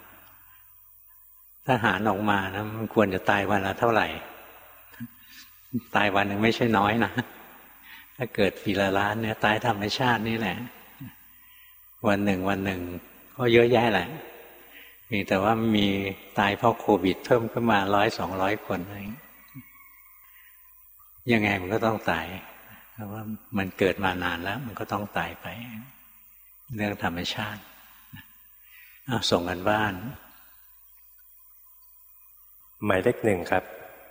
ถ้าหารออกมานะมันควรจะตายวันละเท่าไหร่ตายวันหนึ่งไม่ใช่น้อยนะถ้าเกิดปีละล้านเนี่ยตายธรรมชาตินี่แหละวันหนึ่งก็เยอะแยะแหละแต่ว่ามีตายเพราะโควิดเพิ่มขึ้นมา100-200 คนอะไรยังไงมันก็ต้องตายเพราะว่ามันเกิดมานานแล้วมันก็ต้องตายไปเรื่องธรรมชาติส่งกันบ้านหมายเลข 1ครับ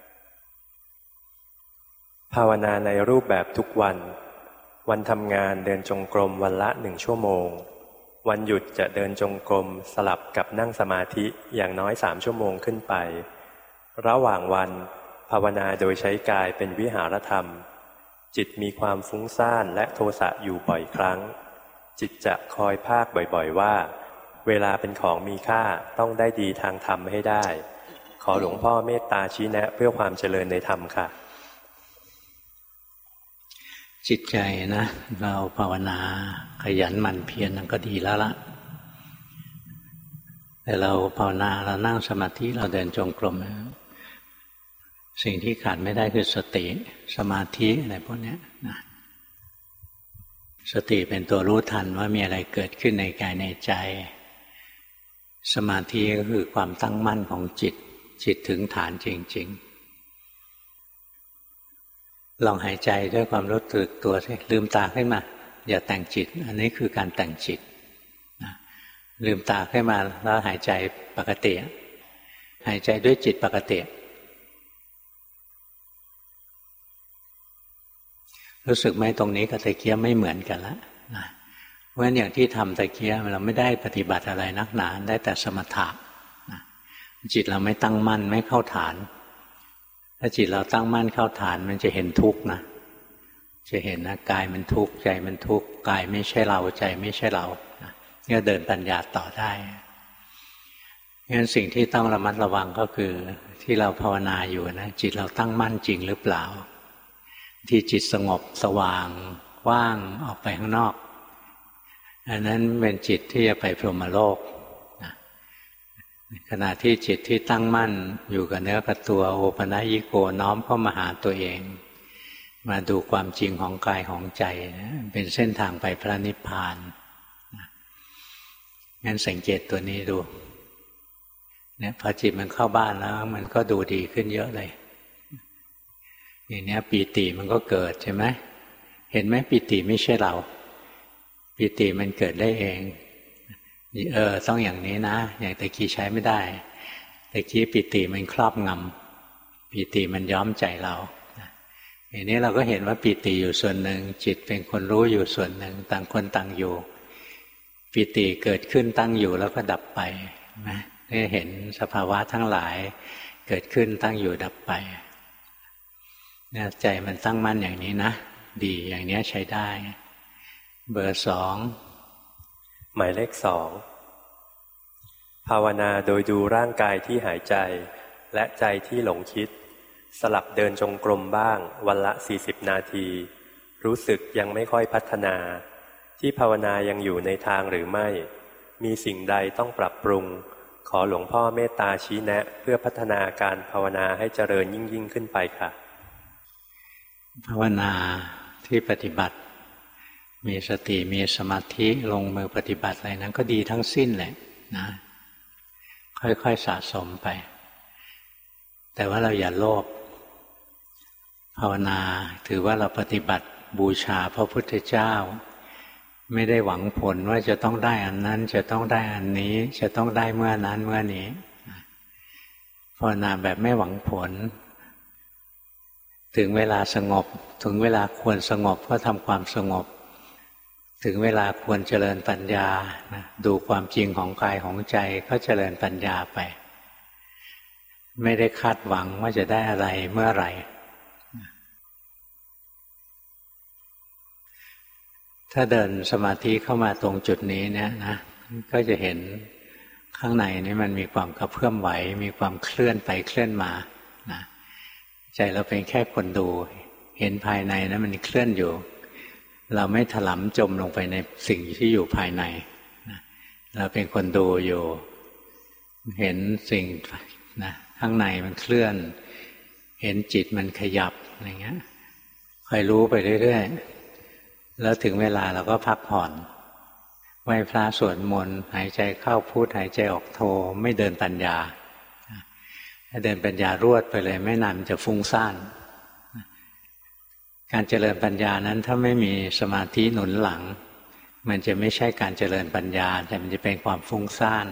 ภาวนาในรูปแบบทุกวันวันทำงานเดินจงกรมวันละ1 ชั่วโมงวันหยุดจะเดินจงกรมสลับกับนั่งสมาธิอย่างน้อย3 ชั่วโมงขึ้นไประหว่างวันภาวนาโดยใช้กายเป็นวิหารธรรมจิตมีความฟุ้งซ่านและโทสะอยู่บ่อยครั้งจิตจะคอยภาคบ่อยๆว่าเวลาเป็นของมีค่าต้องได้ดีทางธรรมให้ได้ขอหลวงพ่อเมตตาชี้แนะเพื่อความเจริญในธรรมค่ะจิตใจนะเราภาวนาขยันหมั่นเพียรนั่นก็ดีแล้วล่ะแต่เราภาวนาเรานั่งสมาธิเราเดินจงกรมสิ่งที่ขาดไม่ได้คือสติสมาธิอะไรพวกนี้นะสติเป็นตัวรู้ทันว่ามีอะไรเกิดขึ้นในกายในใจสมาธิก็คือความตั้งมั่นของจิตถึงฐานจริงๆลองหายใจด้วยความรู้สึกตัวสิลืมตาขึ้นมาอย่าแต่งจิตอันนี้คือการแต่งจิตนะลืมตาขึ้นมาแล้วหายใจปกติหายใจด้วยจิตปกติรู้สึกไหมตรงนี้กับตะเกียบไม่เหมือนกันแล้วนะเพราะฉะนั้นอย่างที่ทำตะเกียบเราไม่ได้ปฏิบัติอะไรนักหนาได้แต่สมถะนะจิตเราไม่ตั้งมั่นไม่เข้าฐานถ้าจิตเราตั้งมั่นเข้าฐานมันจะเห็นทุกข์นะจะเห็นนะกายมันทุกข์ใจมันทุกข์กายไม่ใช่เราใจไม่ใช่เราก็เดินปัญญาต่อได้งั้นสิ่งที่ต้องระมัดระวังก็คือที่เราภาวนาอยู่นะจิตเราตั้งมั่นจริงหรือเปล่าที่จิตสงบสว่างว่างออกไปข้างนอกอันนั้นเป็นจิตที่จะไปพรหมโลกนะขณะที่จิตที่ตั้งมั่นอยู่กับเนื้อกับตัวโอปนัญิโกน้อมเข้ามาหาตัวเองมาดูความจริงของกายของใจนะเป็นเส้นทางไปพระนิพพานงั้นสังเกตตัวนี้ดูเนี่ยพอจิตมันเข้าบ้านแล้วมันก็ดูดีขึ้นเยอะเลยอย่างนี้ปีติมันก็เกิดใช่ไหมเห็นไหมปีติไม่ใช่เราปีติมันเกิดได้เองต้องอย่างนี้นะอย่างตะกี้ใช้ไม่ได้ตะกี้ปีติมันครอบงำปีติมันย้อมใจเราอย่างนี้เราก็เห็นว่าปีติอยู่ส่วนหนึ่งจิตเป็นคนรู้อยู่ส่วนหนึ่งต่างคนต่างอยู่ปีติเกิดขึ้นตั้งอยู่แล้วก็ดับไปนะได้เห็นสภาวะทั้งหลายเกิดขึ้นตั้งอยู่ดับไปเนี่ยใจมันตั้งมั่นอย่างนี้นะดีอย่างนี้ใช้ได้เบอร์สองหมายเลข2ภาวนาโดยดูร่างกายที่หายใจและใจที่หลงคิดสลับเดินจงกรมบ้างวันละ40 นาทีรู้สึกยังไม่ค่อยพัฒนาที่ภาวนายังอยู่ในทางหรือไม่มีสิ่งใดต้องปรับปรุงขอหลวงพ่อเมตตาชี้แนะเพื่อพัฒนาการภาวนาให้เจริญยิ่งขึ้นไปค่ะภาวนาที่ปฏิบัติมีสติมีสมาธิลงมือปฏิบัติอะไรนั้นก็ดีทั้งสิ้นแหละนะค่อยๆสะสมไปแต่ว่าเราอย่าโลภภาวนาถือว่าเราปฏิบัติบูชาพระพุทธเจ้าไม่ได้หวังผลว่าจะต้องได้อันนั้นจะต้องได้อันนี้จะต้องได้เมื่อนั้นเมื่อนี้ภาวนาแบบไม่หวังผลถึงเวลาสงบถึงเวลาควรสงบก็ทำความสงบถึงเวลาควรเจริญปัญญาดูความจริงของกายของใจก็เจริญปัญญาไปไม่ได้คาดหวังว่าจะได้อะไรเมื่อไหร่ถ้าเดินสมาธิเข้ามาตรงจุดนี้เนี่ยนะก็จะเห็นข้างในนี่มันมีความกระเพื่อมไหวมีความเคลื่อนไปเคลื่อนมานะใจเราเป็นแค่คนดูเห็นภายในนะมันเคลื่อนอยู่เราไม่ถลำจมลงไปในสิ่งที่อยู่ภายในนะเราเป็นคนดูอยู่เห็นสิ่งนะข้างในมันเคลื่อนเห็นจิตมันขยับอะไรเงี้ยคอยรู้ไปเรื่อยๆแล้วถึงเวลาเราก็พักผ่อนไหว้พระสวดมนต์หายใจเข้าพุทหายใจออกโทไม่เดินปัญญาถ้าเดินปัญญารวดไปเลยไม่นานจะฟุ้งซ่านการเจริญปัญญานั้นถ้าไม่มีสมาธิหนุนหลังมันจะไม่ใช่การเจริญปัญญาแต่มันจะเป็นความฟุ้งซ่าน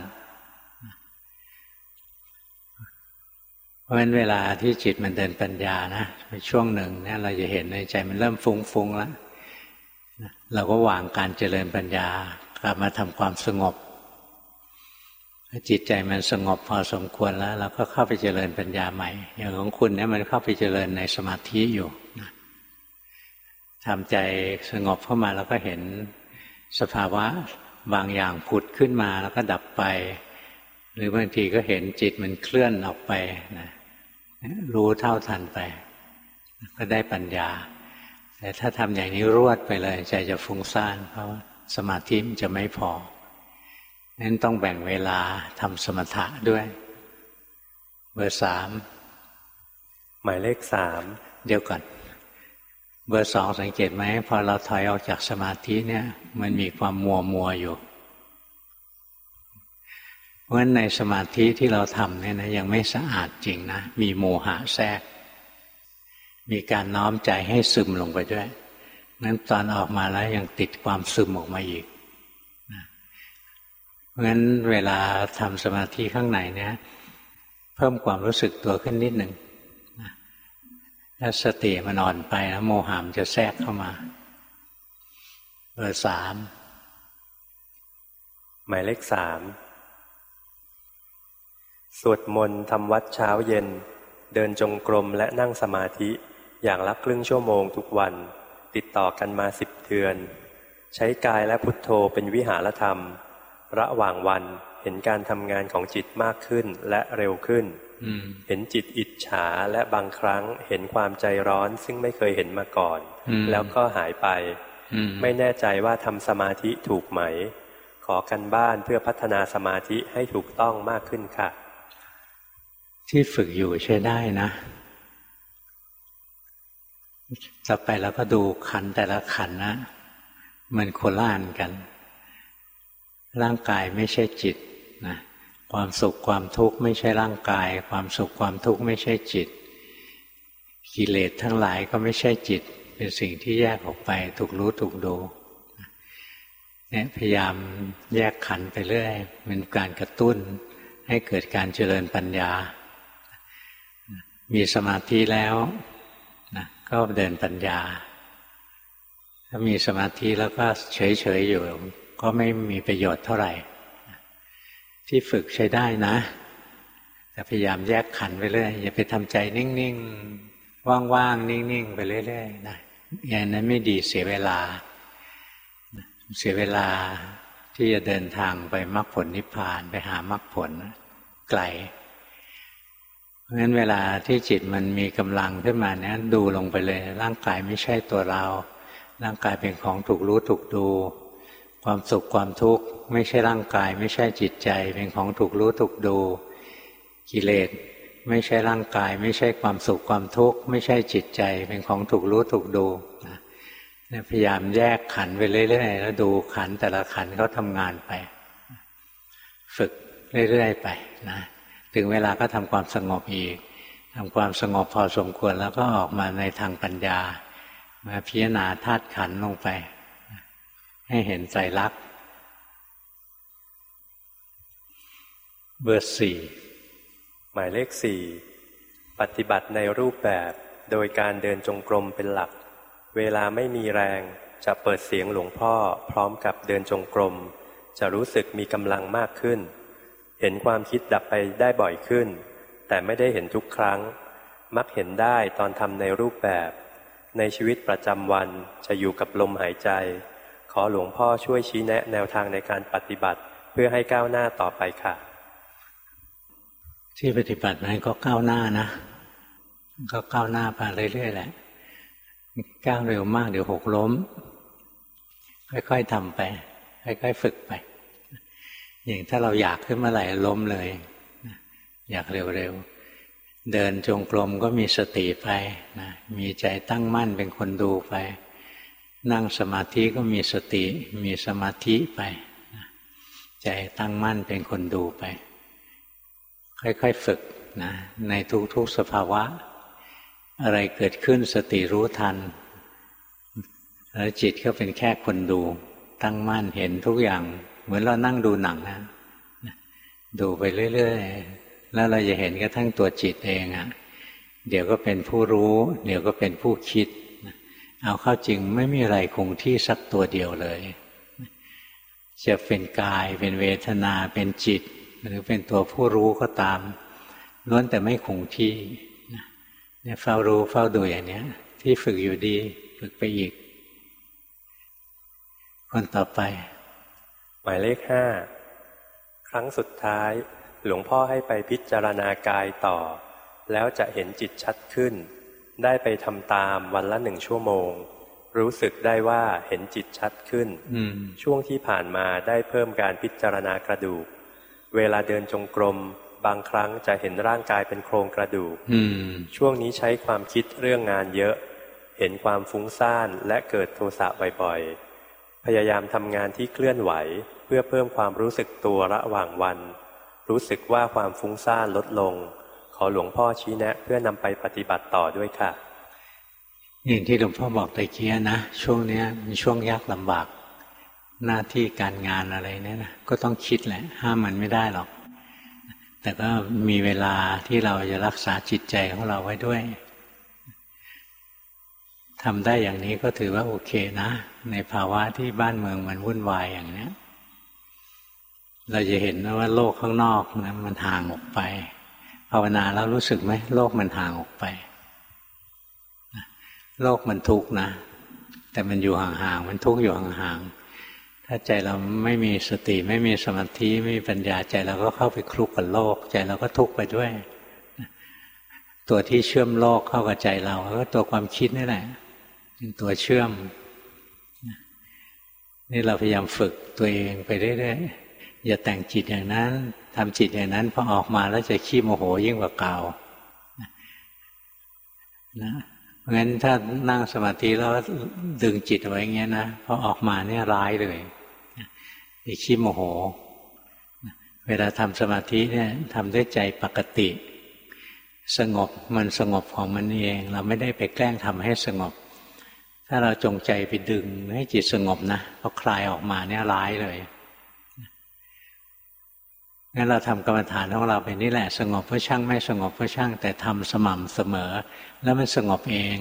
เพราะฉะนั้นเวลาที่จิตมันเดินปัญญานะช่วงหนึ่งเนี่ยเราจะเห็นในใจมันเริ่มฟุ้งแล้วเราก็วางการเจริญปัญญากลับมาทำความสงบจิตใจมันสงบพอสมควรแล้วเราก็เข้าไปเจริญปัญญาใหม่อย่างของคุณเนี่ยมันเข้าไปเจริญในสมาธิอยู่นะทำใจสงบเข้ามาแล้วก็เห็นสภาวะบางอย่างผุดขึ้นมาแล้วก็ดับไปหรือบางทีก็เห็นจิตมันเคลื่อนออกไปนะรู้เท่าทันไปก็ได้ปัญญาแต่ถ้าทำอย่างนี้รวดไปเลยใจจะฟุ้งซ่านเพราะสมาธิมันจะไม่พอนั้นต้องแบ่งเวลาทำสมถะด้วยเบอร์3หมายเลข3เดี๋ยวก่อนเบอร์2สังเกตไหมพอเราถอยออกจากสมาธิเนี่ยมันมีความมัวอยู่เพราะฉะนั้นในสมาธิที่เราทำเนี่ยนะยังไม่สะอาดจริงนะมีโมหะแทรกมีการน้อมใจให้ซึมลงไปด้วยนั้นตอนออกมาแล้วยังติดความซึมออกมาอีกเพราะฉะนั้นเวลาทำสมาธิข้างในเนี่ยเพิ่มความรู้สึกตัวขึ้นนิดหนึ่งถ้าสติมันอ่อนไปแล้วโมหะมันจะแทรกเข้ามาเบอร์3หมายเลข3สวดมนต์ทำวัดเช้าเย็นเดินจงกรมและนั่งสมาธิอย่างละครึ่งชั่วโมงทุกวันติดต่อกันมา10 เดือนใช้กายและพุทโธเป็นวิหารธรรมระหว่างวันเห็นการทำงานของจิตมากขึ้นและเร็วขึ้นเห็นจิตอิจฉาและบางครั้งเห็นความใจร้อนซึ่งไม่เคยเห็นมาก่อนแล้วก็หายไปไม่แน่ใจว่าทำสมาธิถูกไหมขอกันบ้านเพื่อพัฒนาสมาธิให้ถูกต้องมากขึ้นค่ะที่ฝึกอยู่ใช้ได้นะต่อไปแล้วก็ดูขันแต่ละขันนะมันโคละอันกันร่างกายไม่ใช่จิตนะความสุขความทุกข์ไม่ใช่ร่างกายความสุขความทุกข์ไม่ใช่จิตกิเลสทั้งหลายก็ไม่ใช่จิตเป็นสิ่งที่แยกออกไปถูกรู้ถูกดูเนี่ยพยายามแยกขันไปเรื่อยเป็นการกระตุ้นให้เกิดการเจริญปัญญามีสมาธิแล้วนะก็เดินปัญญาถ้ามีสมาธิแล้วก็เฉยๆอยู่ก็ไม่มีประโยชน์เท่าไหร่ที่ฝึกใช้ได้นะแต่พยายามแยกขันไปเรื่อยอย่าไปทำใจนิ่งๆว่างๆนิ่งๆไปเรื่อยๆนะอย่างนั้นไม่ดีเสียเวลาเวลาที่จะเดินทางไปมรรคผลนิพพานไปหามรรคผลไกลเพราะฉะนั้นเวลาที่จิตมันมีกำลังขึ้นมาเนี่ยดูลงไปเลยร่างกายไม่ใช่ตัวเราร่างกายเป็นของถูกรู้ถูกดูความสุขความทุกข์ไม่ใช่ร่างกายไม่ใช่จิตใจเป็นของถูกรู้ถูกดูกิเลสไม่ใช่ร่างกายไม่ใช่ความสุขความทุกข์ไม่ใช่จิตใจเป็นของถูกรู้ถูกดูพยายามแยกขันไปเรื่อยๆแล้วดูขันแต่ละขันเขาทำงานไปฝึกเรื่อยๆไปนะถึงเวลาก็ทำความสงบอีกทำความสงบพอสมควรแล้วก็ออกมาในทางปัญญามาพิจารณาธาตุขันธ์ลงไปให้เห็นไตรลักษณ์เบอร์ 4 หมายเลข 4ปฏิบัติในรูปแบบโดยการเดินจงกรมเป็นหลักเวลาไม่มีแรงจะเปิดเสียงหลวงพ่อพร้อมกับเดินจงกรมจะรู้สึกมีกำลังมากขึ้นเห็นความคิดดับไปได้บ่อยขึ้นแต่ไม่ได้เห็นทุกครั้งมักเห็นได้ตอนทำในรูปแบบในชีวิตประจำวันจะอยู่กับลมหายใจขอหลวงพ่อช่วยชี้แนะแนวทางในการปฏิบัติเพื่อให้ก้าวหน้าต่อไปค่ะที่ปฏิบัตินั้นก็ก้าวหน้านะก็ก้าวหน้าไปเรื่อยๆแหละก้าวเร็วมากเดี๋ยวหกล้มค่อยๆทำไปค่อยๆฝึกไปอย่างถ้าเราอยากขึ้นเมื่อไหร่ล้มเลยอยากเร็วๆเดินจงกรมก็มีสติไปนะมีใจตั้งมั่นเป็นคนดูไปนั่งสมาธิก็มีสติมีสมาธิไปนะใจตั้งมั่นเป็นคนดูไปค่อยๆฝึกนะในทุกๆสภาวะอะไรเกิดขึ้นสติรู้ทันแล้วจิตก็เป็นแค่คนดูตั้งมั่นเห็นทุกอย่างเหมือนเรานั่งดูหนังนะดูไปเรื่อยๆแล้วเราจะเห็นกระทั่งตัวจิตเองอ่ะเดี๋ยวก็เป็นผู้รู้เดี๋ยวก็เป็นผู้คิดเอาเข้าจริงไม่มีอะไรคงที่สักตัวเดียวเลยจะเป็นกายเป็นเวทนาเป็นจิตหรือเป็นตัวผู้รู้ก็ตามล้วนแต่ไม่คงที่เนี่ยเฝ้ารู้เฝ้าดูอย่างนี้ที่ฝึกอยู่ดีฝึกไปอีกคนต่อไปหมายเลข 5ครั้งสุดท้ายหลวงพ่อให้ไปพิจารณากายต่อแล้วจะเห็นจิตชัดขึ้นได้ไปทำตามวันละ1 ชั่วโมงรู้สึกได้ว่าเห็นจิตชัดขึ้นช่วงที่ผ่านมาได้เพิ่มการพิจารณากระดูกเวลาเดินจงกรมบางครั้งจะเห็นร่างกายเป็นโครงกระดูกช่วงนี้ใช้ความคิดเรื่องงานเยอะเห็นความฟุ้งซ่านและเกิดโทสะบ่อยๆพยายามทำงานที่เคลื่อนไหวเพื่อเพิ่มความรู้สึกตัวระหว่างวันรู้สึกว่าความฟุ้งซ่านลดลงขอหลวงพ่อชี้แนะเพื่อนำไปปฏิบัติต่อด้วยค่ะอย่างที่หลวงพ่อบอกตะเกียนะช่วงนี้เป็นช่วงยากลำบากหน้าที่การงานอะไรเนี่ยนะก็ต้องคิดแหละห้ามมันไม่ได้หรอกแต่ก็มีเวลาที่เราจะรักษาจิตใจของเราไว้ด้วยทำได้อย่างนี้ก็ถือว่าโอเคนะในภาวะที่บ้านเมืองมันวุ่นวายอย่างนี้เราจะเห็นว่าโลกข้างนอกนะมันห่างออกไปภาวนาแล้วรู้สึกไหมโลกมันห่างออกไปโลกมันทุกข์นะแต่มันอยู่ห่างๆมันทุกข์อยู่ห่างๆถ้าใจเราไม่มีสติไม่มีสมาธิไม่มีปัญญาใจเราก็เข้าไปคลุกกับโลกใจเราก็ทุกข์ไปด้วยตัวที่เชื่อมโลกเข้ากับใจเราก็ตัวความคิดนี่แหละเป็นตัวเชื่อมนี่เราพยายามฝึกตัวเองไปเรื่อยๆอย่าแต่งจิตอย่างนั้นทำจิตอย่างนั้นพอออกมาแล้วจะขี้โมโหยิ่งกว่าเก่านะเพราะงั้นถ้านั่งสมาธิแล้วดึงจิตไว้อย่างเงี้ยนะพอออกมาเนี่ยร้ายเลยขี้โมโหเวลาทำสมาธิเนี่ยทำด้วยใจปกติสงบมันสงบของมันเองเราไม่ได้ไปแกล้งทำให้สงบถ้าเราจงใจไปดึงให้จิตสงบนะพอคลายออกมาเนี่ยร้ายเลยงั้นเราทำกรรมฐานของเราไปนี่แหละสงบก็ช่างไม่สงบก็ช่างแต่ทำสม่ำเสมอแล้วมันสงบเอง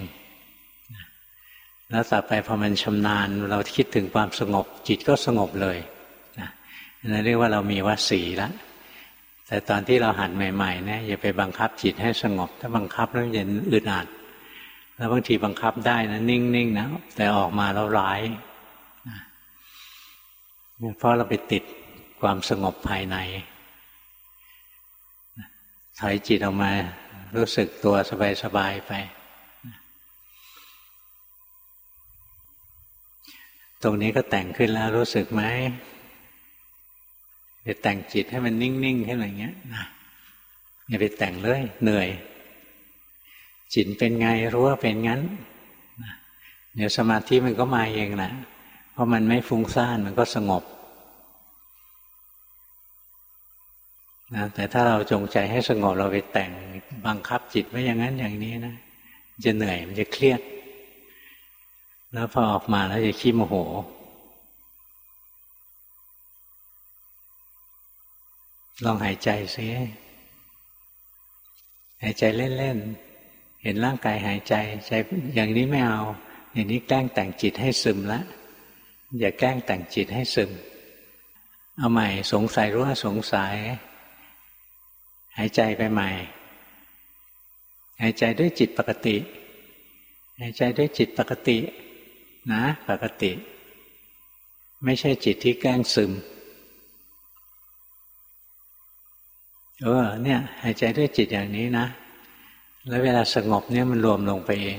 แล้วต่อไปพอมันชำนาญเราคิดถึงความสงบจิตก็สงบเลยนั่นเรียกว่าเรามีวสีแล้วแต่ตอนที่เราหัดใหม่ๆเนี่ยอย่าไปบังคับจิตให้สงบถ้าบังคับแล้วจะอึดอัดแล้วบางทีบังคับได้นะนิ่งๆนะแต่ออกมาแล้วร้ายเพราะเราไปติดความสงบภายในถอยจิตออกมารู้สึกตัวสบายๆไปตรงนี้ก็แต่งขึ้นแล้วรู้สึกไหมไปแต่งจิตให้มันนิ่งๆให้อะไรเงี้ยนะอย่าไปแต่งเลยเหนื่อยจิตเป็นไงรู้ว่าเป็นงั้นเดี๋ยวสมาธิมันก็มาเองแหละเพราะมันไม่ฟุ้งซ่านมันก็สงบนะแต่ถ้าเราจงใจให้สงบเราไปแต่งบังคับจิตไว้อย่างนั้นอย่างนี้นะจะเหนื่อยมันจะเครียดแล้วพอออกมาแล้วจะขี้โมโหลองหายใจซิหายใจเล่นๆเห็นร่างกายหายใจใจอย่างนี้ไม่เอาอย่างนี้แกล้งแต่งจิตให้ซึมละอย่าแกล้งแต่งจิตให้ซึมเอาใหม่สงสัยรู้ว่าสงสัยหายใจไปใหม่หายใจด้วยจิตปกติหายใจด้วยจิตปกตินะปกติไม่ใช่จิตที่แกล้งซึมเนี่ยหายใจด้วยจิตอย่างนี้นะแล้วเวลาสงบเนี่ยมันรวมลงไปเอง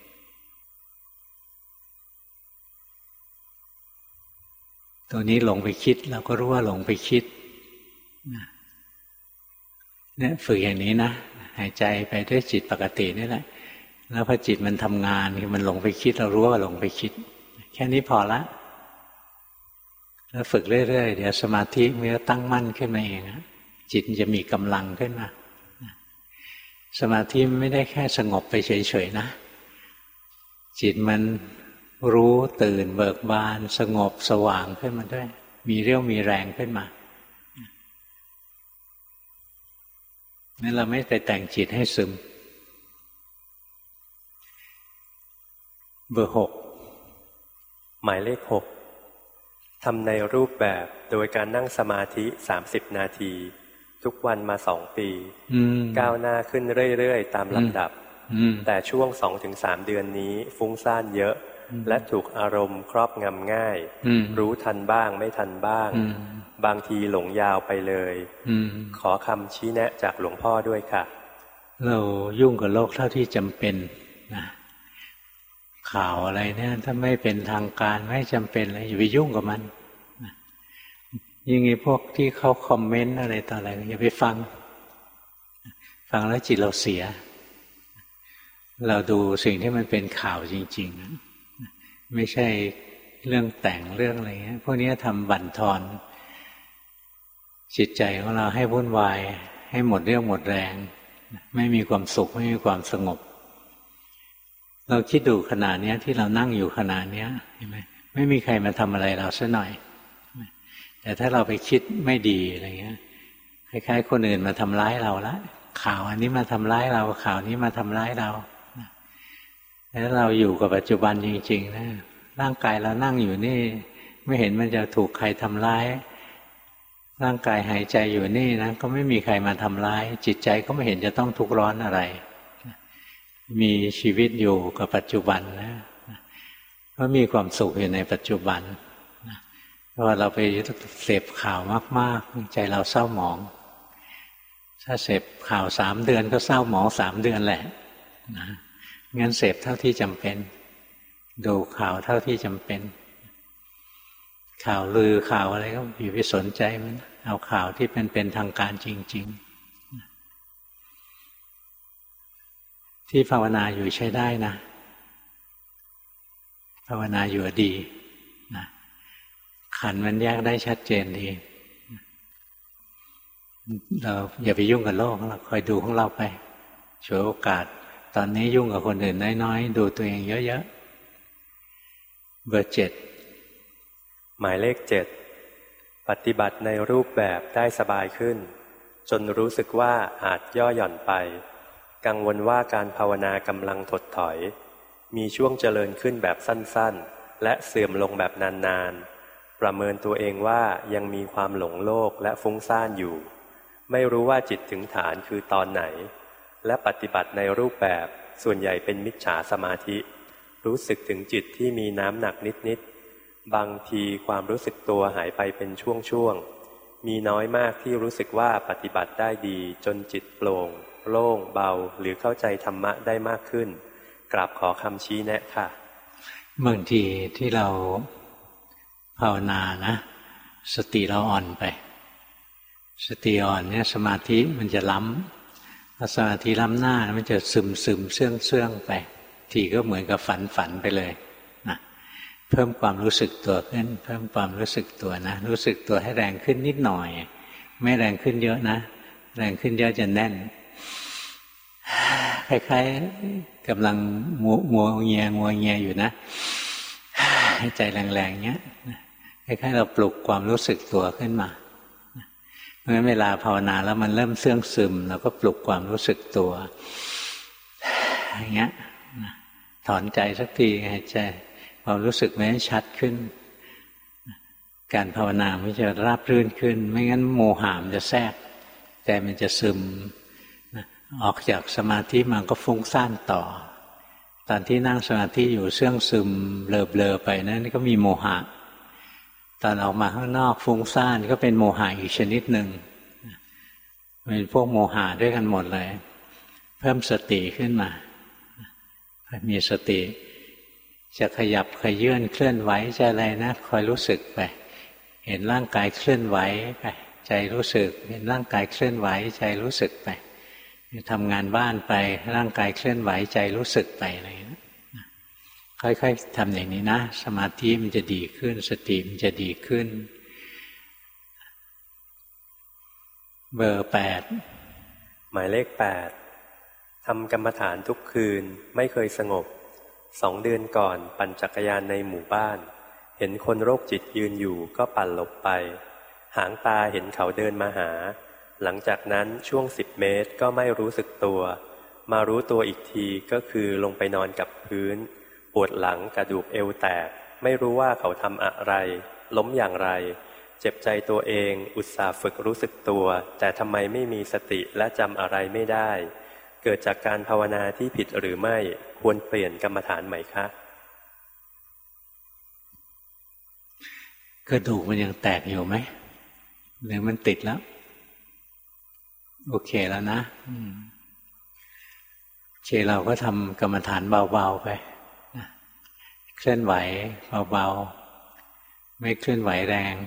ตัวนี้หลงไปคิดเราก็รู้ว่าหลงไปคิดเนี่ยฝึกอย่างนี้นะหายใจไปด้วยจิตปกตินี่แหละแล้วพอจิตมันทำงานมันหลงไปคิดเรารู้ว่าหลงไปคิดแค่นี้พอละแล้วฝึกเรื่อยๆเดี๋ยวสมาธิมันจะตั้งมั่นขึ้นมาเองจิตจะมีกำลังขึ้นมาสมาธิไม่ได้แค่สงบไปเฉยๆนะจิตมันรู้ตื่นเบิกบานสงบสว่างขึ้นมาด้วยมีเรี่ยวมีแรงขึ้นมานั่นเราไม่ไปแต่งจิตให้ซึมเบอร์ 6 หมายเลข 6ทำในรูปแบบโดยการนั่งสมาธิ30 นาทีทุกวันมา2 ปีก้าวหน้าขึ้นเรื่อยๆตามลำดับแต่ช่วง 2-3 เดือนนี้ฟุ้งซ่านเยอะและถูกอารมณ์ครอบงำง่ายรู้ทันบ้างไม่ทันบ้างบางทีหลงยาวไปเลยขอคำชี้แนะจากหลวงพ่อด้วยค่ะเรายุ่งกับโลกเท่าที่จำเป็นนะข่าวอะไรเนี่ยถ้าไม่เป็นทางการไม่จำเป็นเลยอย่าไปยุ่งกับมันยิ่งไอ้พวกที่เขาคอมเมนต์อะไรต่ออะไรอย่าไปฟังแล้วจิตเราเสียเราดูสิ่งที่มันเป็นข่าวจริงๆนะไม่ใช่เรื่องแต่งเรื่องอะไรเงี้ยพวกนี้ทำบั่นทอนจิตใจของเราให้วุ่นวายให้หมดเรี่ยวหมดแรงไม่มีความสุขไม่มีความสงบเราคิดดูขณะนี้ที่เรานั่งอยู่ขณะนี้เห็นไหมไม่มีใครมาทำอะไรเราซะหน่อยแต่ถ้าเราไปคิดไม่ดีอะไรเงี้ยคล้ายๆคนอื่นมาทำร้ายเราละข่าวอันนี้มาทำร้ายเราข่าวนี้มาทำร้ายเราแล้วเราอยู่กับปัจจุบันจริงๆนะร่างกายเรานั่งอยู่นี่ไม่เห็นมันจะถูกใครทำร้ายร่างกายหายใจอยู่นี่นะก็ไม่มีใครมาทำร้ายจิตใจก็ไม่เห็นจะต้องทุกข์ร้อนอะไรมีชีวิตอยู่กับปัจจุบันนะก็มีความสุขอยู่ในปัจจุบันเพราะว่าเราไปเสพข่าวมากๆใจเราเศร้าหมองถ้าเสพข่าว3 เดือนก็เศร้าหมอง3 เดือนแหละนะงั้นเสพเท่าที่จำเป็นดูข่าวเท่าที่จำเป็นข่าวลือข่าวอะไรก็อย่าไปสนใจมันเอาข่าวที่เป็นทางการจริงๆที่ภาวนาอยู่ใช้ได้นะภาวนาอยู่ดีนะขันธ์มันแยกได้ชัดเจนดีเราอย่าไปยุ่งกับโลกเราคอยดูของเราไปฉวยโอกาสตอนนี้ยุ่งกับคนอื่นน้อยๆดูตัวเองเยอะๆเบอร์ 7 หมายเลข 7ปฏิบัติในรูปแบบได้สบายขึ้นจนรู้สึกว่าอาจย่อหย่อนไปกังวลว่าการภาวนากำลังถดถอยมีช่วงเจริญขึ้นแบบสั้นๆและเสื่อมลงแบบนานๆประเมินตัวเองว่ายังมีความหลงโลกและฟุ้งซ่านอยู่ไม่รู้ว่าจิตถึงฐานคือตอนไหนและปฏิบัติในรูปแบบส่วนใหญ่เป็นมิจฉาสมาธิรู้สึกถึงจิตที่มีน้ำหนักนิดๆบางทีความรู้สึกตัวหายไปเป็นช่วงๆมีน้อยมากที่รู้สึกว่าปฏิบัติได้ดีจนจิตโปร่งโล่งเบาหรือเข้าใจธรรมะได้มากขึ้นกราบขอคำชี้แนะค่ะบางทีที่เราภาวนานะสติเราอ่อนไปสติอ่อนเนี่ยสมาธิมันจะล้ำถ้าสมาธิล้ำหน้ามันจะซึมเสื่องไปทีก็เหมือนกับฝันไปเลยนะเพิ่มความรู้สึกตัวขึ้นเพิ่มความรู้สึกตัวนะรู้สึกตัวให้แรงขึ้นนิดหน่อยไม่แรงขึ้นเยอะนะแรงขึ้นเยอะจะแน่นคล้ายๆกำลังงัวเงียอยู่นะให้ใจแรงๆเงี้ยคล้ายๆเราปลุกความรู้สึกตัวขึ้นมาเพราะฉะนั้นเวลาภาวนาแล้วมันเริ่มเสื่องซึมเราก็ปลุกความรู้สึกตัวอย่างเงี้ยถอนใจสักทีหายใจความรู้สึกมันชัดขึ้นการภาวนามันจะราบรื่นขึ้นไม่งั้นโมหะมันจะแทรกใจมันจะซึมออกจากสมาธิมันก็ฟุ้งซ่านต่อตอนที่นั่งสมาธิอยู่เสื่องซึมเบลอไปนั่นก็มีโมหะตอนออกมาข้างนอกฟุ้งซ่านก็เป็นโมหะอีกชนิดหนึ่งเป็นพวกโมหะด้วยกันหมดเลยเพิ่มสติขึ้นมามีสติจะขยับขยื่นเคลื่อนไหวจะอะไรนะคอยรู้สึกไปเห็นร่างกายเคลื่อนไหวไปใจรู้สึกเห็นร่างกายเคลื่อนไหวใจรู้สึกไปทำงานบ้านไปร่างกายเคลื่อนไหวใจรู้สึกไปอะไรนะค่อยๆทำอย่างนี้นะสมาธิมันจะดีขึ้นสติมันจะดีขึ้นเบอร์ 8 หมายเลข 8ทำกรรมฐานทุกคืนไม่เคยสงบ2 เดือนก่อนปั่นจักรยานในหมู่บ้านเห็นคนโรคจิตยืนอยู่ก็ปั่นหลบไปหางตาเห็นเขาเดินมาหาหลังจากนั้นช่วง10 เมตรก็ไม่รู้สึกตัวมารู้ตัวอีกทีก็คือลงไปนอนกับพื้นปวดหลังกระดูกเอวแตกไม่รู้ว่าเขาทำอะไรล้มอย่างไรเจ็บใจตัวเองอุตส่าห์ฝึกรู้สึกตัวแต่ทำไมไม่มีสติและจำอะไรไม่ได้เกิดจากการภาวนาที่ผิดหรือไม่ควรเปลี่ยนกรรมฐานไหมคะกระดูกมันยังแตกอยู่ไหมหรือมันติดแล้วโอเคแล้วนะเราก็ทำกรรมฐานเบาๆไปเคลื่อนไหวเบาๆไม่เคลื่อนไหวแรง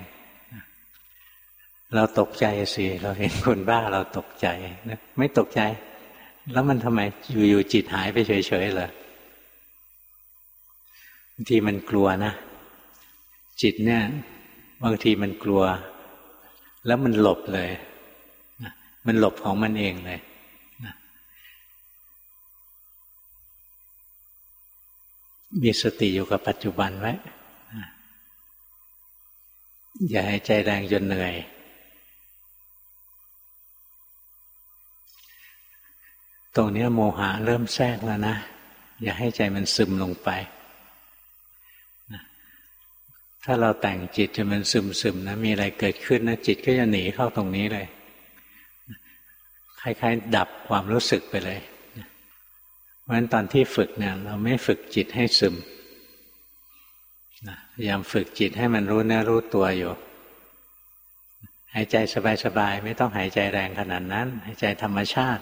เราตกใจสิเราเห็นคนบ้าเราตกใจนะไม่ตกใจแล้วมันทำไมอยู่ๆจิตหายไปเฉยๆเหรอบางทีมันกลัวนะจิตเนี่ยบางทีมันกลัวแล้วมันหลบเลยมันหลบของมันเองเลยมีสติอยู่กับปัจจุบันไว้อย่าให้ใจแรงจนเหนื่อยตรงนี้โมหะเริ่มแทรกแล้วนะอย่าให้ใจมันซึมลงไปถ้าเราแต่งจิตจนมันซึมนะมีอะไรเกิดขึ้นนะจิตก็จะหนีเข้าตรงนี้เลยคล้ายๆดับความรู้สึกไปเลยเพราะฉะนั้นตอนที่ฝึกเนี่ยเราไม่ฝึกจิตให้ซึมพยายามฝึกจิตให้มันรู้เนื้อรู้ตัวอยู่หายใจสบายๆไม่ต้องหายใจแรงขนาดนั้นหายใจธรรมชาติ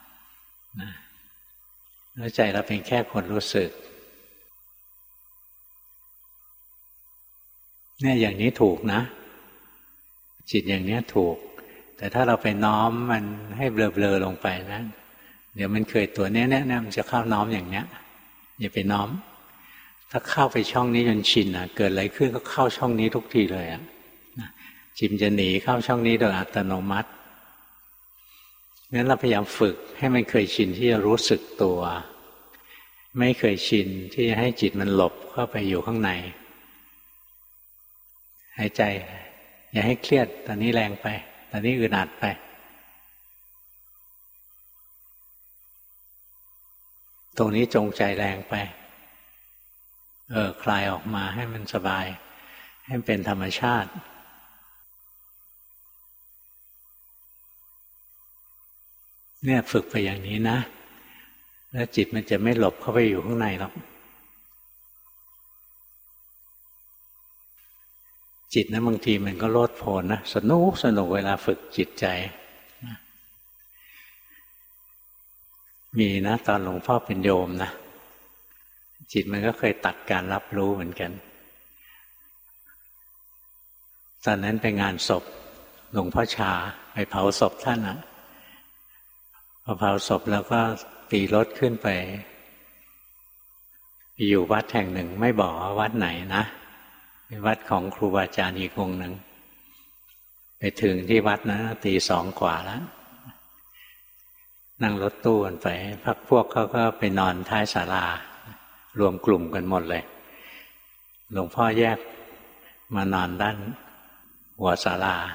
แล้วใจเราเป็นแค่คนรู้สึกเนี่ยอย่างนี้ถูกนะจิตอย่างนี้ถูกแต่ถ้าเราไปน้อมมันให้เบลอๆลงไปนะเดี๋ยวมันเคยตัวเนี้ยมันจะเข้าน้อมอย่างเนี้ยอย่าไปน้อมถ้าเข้าไปช่องนี้จนชินเกิดอะไรขึ้นก็เข้าช่องนี้ทุกทีเลยจิตจะหนีเข้าช่องนี้โดยอัตโนมัติงั้นเราพยายามฝึกให้มันเคยชินที่จะรู้สึกตัวไม่เคยชินที่จะให้จิตมันหลบเข้าไปอยู่ข้างในหายใจอย่าให้เครียดตอนนี้แรงไปตอนนี้อึดอัดไปตรงนี้จงใจแรงไปคลายออกมาให้มันสบายให้มันเป็นธรรมชาติเนี่ยฝึกไปอย่างนี้นะแล้วจิตมันจะไม่หลบเข้าไปอยู่ข้างในหรอกจิตนะบางทีมันก็โลดโผนนะสนุกเวลาฝึกจิตใจมีนะตอนหลวงพ่อเป็นโยมนะจิตมันก็เคยตัดการรับรู้เหมือนกันตอนนั้นไปงานศพหลวงพ่อชาไปเผาศพท่านพอเผาศพแล้วก็ตีรถขึ้นไปอยู่วัดแห่งหนึ่งไม่บอกว่าวัดไหนนะเป็นวัดของครูบาอาจารย์อีกองค์หนึ่งไปถึงที่วัดนะตี 2 กว่าแล้วนั่งรถตู้กันไปพรรคพวกเขาก็ไปนอนท้ายศาลารวมกลุ่มกันหมดเลยหลวงพ่อแยกมานอนด้านหัวศาลา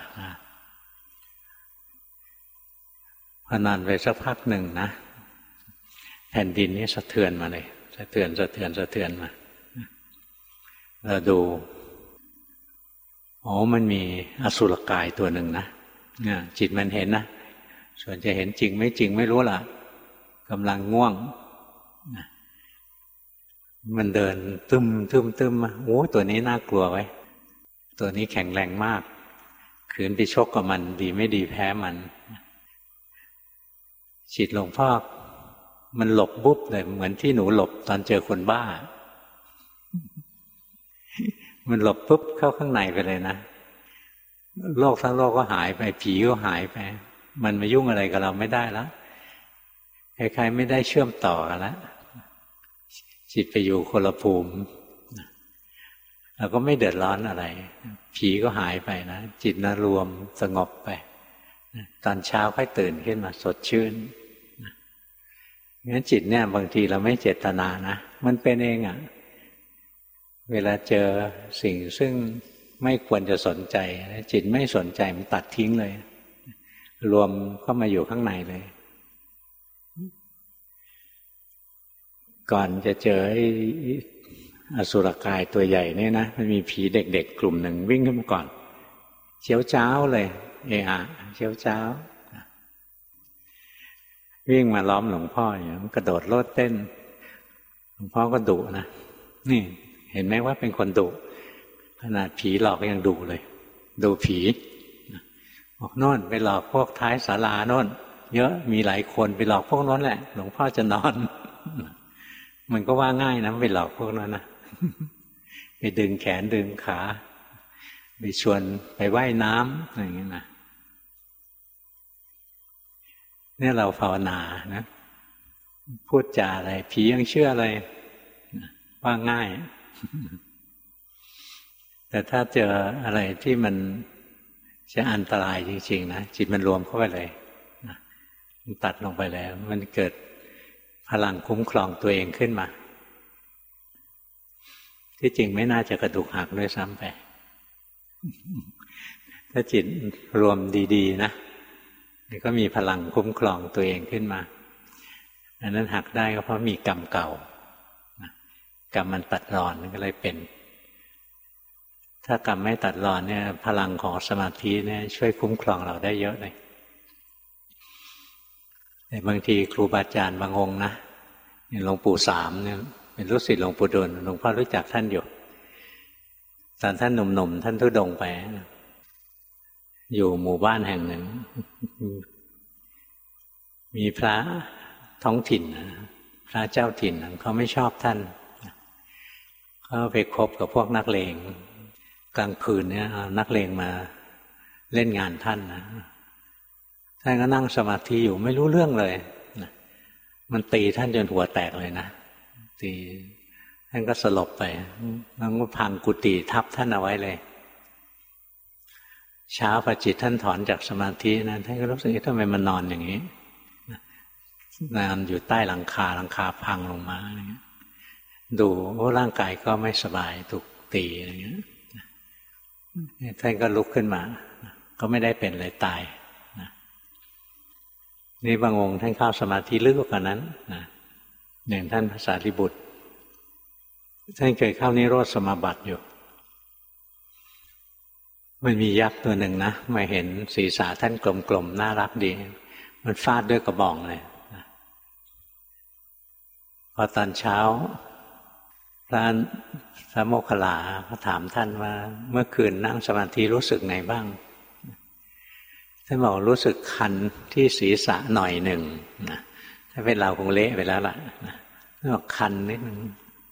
พอนอนไปสักพักหนึ่งนะแผ่นดินนี้สะเทือนมาเลยสะเทือนมาเราดูมันมีอสุรกายตัวหนึ่งนะจิตมันเห็นนะส่วนจะเห็นจริงไม่จริงไม่รู้ล่ะกำลังง่วงมันเดินตึมมาตัวนี้น่ากลัวไว้ตัวนี้แข็งแรงมากขืนไปชกกับมันดีไม่ดีแพ้มันจิตหลวงพ่อมันหลบบุ๊บเลยเหมือนที่หนูหลบตอนเจอคนบ้ามันหลบปุ๊บเข้าข้างในไปเลยนะโลกทั้งโลกก็หายไปผีก็หายไปมันมายุ่งอะไรกับเราไม่ได้แล้วคล้ายๆไม่ได้เชื่อมต่อกันแล้วจิตไปอยู่คนละภูมิเราก็ไม่เดือดร้อนอะไรผีก็หายไปนะจิตน่ารวมสงบไปตอนเช้าค่อยตื่นขึ้นมาสดชื่นงั้นจิตเนี่ยบางทีเราไม่เจตนานะมันเป็นเองเวลาเจอสิ่งซึ่งไม่ควรจะสนใจจิตไม่สนใจมันตัดทิ้งเลยรวมเข้ามาอยู่ข้างในเลยก่อนจะเจออสุรกายตัวใหญ่เนี่ยนะมันมีผีเด็กๆกลุ่มหนึ่งวิ่งขึ้นมาก่อนเชียวเจ้าเลยเชียวเจ้าวิ่งมาล้อมหลวงพ่ออย่างนี้กระโดดโลดเต้นหลวงพ่อก็ดุนะนี่เห็นไหมว่าเป็นคนดุขนาดผีหลอกยังดุเลยดูผีบอกโน่นไปหลอกพวกท้ายศาลาโน่นเยอะมีหลายคนไปหลอกพวกนั้นแหละหลวงพ่อจะนอนมันก็ว่าง่ายนะไปหลอกพวกนั้นนะไปดึงแขนดึงขาไปชวนไปว่ายน้ำอะไรอย่างเงี้ยนะเนี่ยเราภาวนานะพูดจาอะไรผียังเชื่อเลยว่าง่ายแต่ถ้าเจออะไรที่มันจะอันตรายจริงๆนะจิตมันรวมเข้าไปเลยมันตัดลงไปแล้วมันเกิดพลังคุ้มครองตัวเองขึ้นมาที่จริงไม่น่าจะกระดูกหักด้วยซ้ำไปถ้าจิตรวมดีๆนะมันก็มีพลังคุ้มครองตัวเองขึ้นมาอันนั้นหักได้ก็เพราะมีกรรมเก่ากรรมมันตัดรอนก็เลยเป็นถ้ากรรมไม่ตัดรอนเนี่ยพลังของสมาธิเนี่ยช่วยคุ้มครองเราได้เยอะเลยแต่บางทีครูบาอาจารย์บางองค์นะหลวงปู่สามเนี่ยเป็นลูกศิษย์หลวงปู่ดูลหลวงพ่อรู้จักท่านอยู่ตอนท่านหนุ่มๆท่านธุดงค์ไปอยู่หมู่บ้านแห่งหนึ่งมีพระท้องถิ่นพระเจ้าถิ่นเขาไม่ชอบท่านเขาไปคบกับพวกนักเลงกลางคืนเนี่ยนักเลงมาเล่นงานท่านนะท่านก็นั่งสมาธิอยู่ไม่รู้เรื่องเลยมันตีท่านจนหัวแตกเลยนะตีท่านก็สลบไปแล้วก็พังกุฏิทับท่านเอาไว้เลยเช้าพอจิตท่านถอนจากสมาธินะท่านก็รู้สึกทำไมมันนอนอย่างนี้นอนอยู่ใต้หลังคาพังลงมาดูว่าร่างกายก็ไม่สบายถูกตีอะไรเงี้ยท่านก็ลุกขึ้นมาก็ไม่ได้เป็นเลยตายนี่บางองค์ท่านเข้าสมาธิลึกกว่านั้นอย่างท่านพระสารีบุตรท่านเคยเข้านิโรธสมาบัติอยู่มันมียักษ์ตัวหนึ่งนะมาเห็นศีรษะท่านกลมๆน่ารักดีมันฟาดด้วยกระบองเลยพอตอนเช้าพระโมคคัลลาก็ถามท่านว่าเมื่อคืนนั่งสมาธิรู้สึกไงบ้างท่านบอกรู้สึกคันที่ศีรษะหน่อยหนึ่งนะถ้าเป็นเราคงเละไปแล้วล่ะท่านบอกคันนิดนึง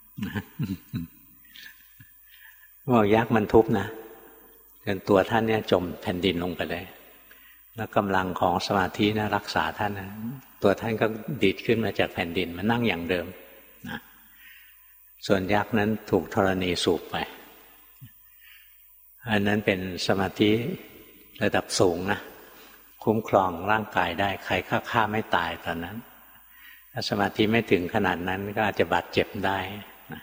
บอกยักษ์มันทุบนะจนตัวท่านเนี่ยจมแผ่นดินลงไปเลยแล้วกำลังของสมาธินะรักษาท่านนะตัวท่านก็ดีดขึ้นมาจากแผ่นดินมานั่งอย่างเดิมนะส่วนยักษ์นั้นถูกธรณีสูบไปอันนั้นเป็นสมาธิระดับสูงนะคุ้มครองร่างกายได้ใครฆ่าไม่ตายตอนนั้นถ้าสมาธิไม่ถึงขนาดนั้นก็อาจจะบาดเจ็บได้นะ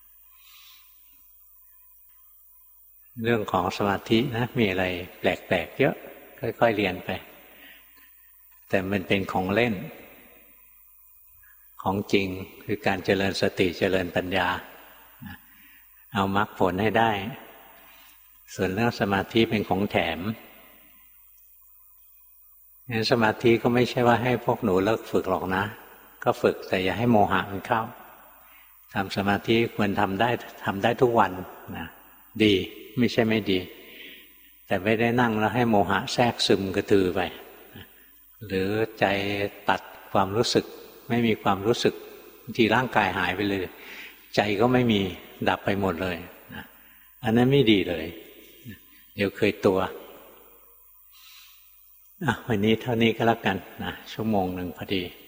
เรื่องของสมาธินะมีอะไรแปลกๆเยอะค่อยๆเรียนไปแต่มันเป็นของเล่นของจริงคือการเจริญสติเจริญปัญญาเอามรรคผลให้ได้ส่วนเรื่องสมาธิเป็นของแถมงั้นสมาธิก็ไม่ใช่ว่าให้พวกหนูเลิกฝึกหรอกนะก็ฝึกแต่อย่าให้โมหะมันเข้าทำสมาธิควรทำได้ทุกวันนะดีไม่ใช่ไม่ดีแต่ไม่ได้นั่งแล้วให้โมหะแทรกซึมกระตือไปหรือใจตัดความรู้สึกไม่มีความรู้สึกที่ร่างกายหายไปเลยใจก็ไม่มีดับไปหมดเลยนะอันนั้นไม่ดีเลยเดี๋ยวเคยตัววันนี้เท่านี้ก็แล้วกันนะชั่วโมงหนึ่งพอดี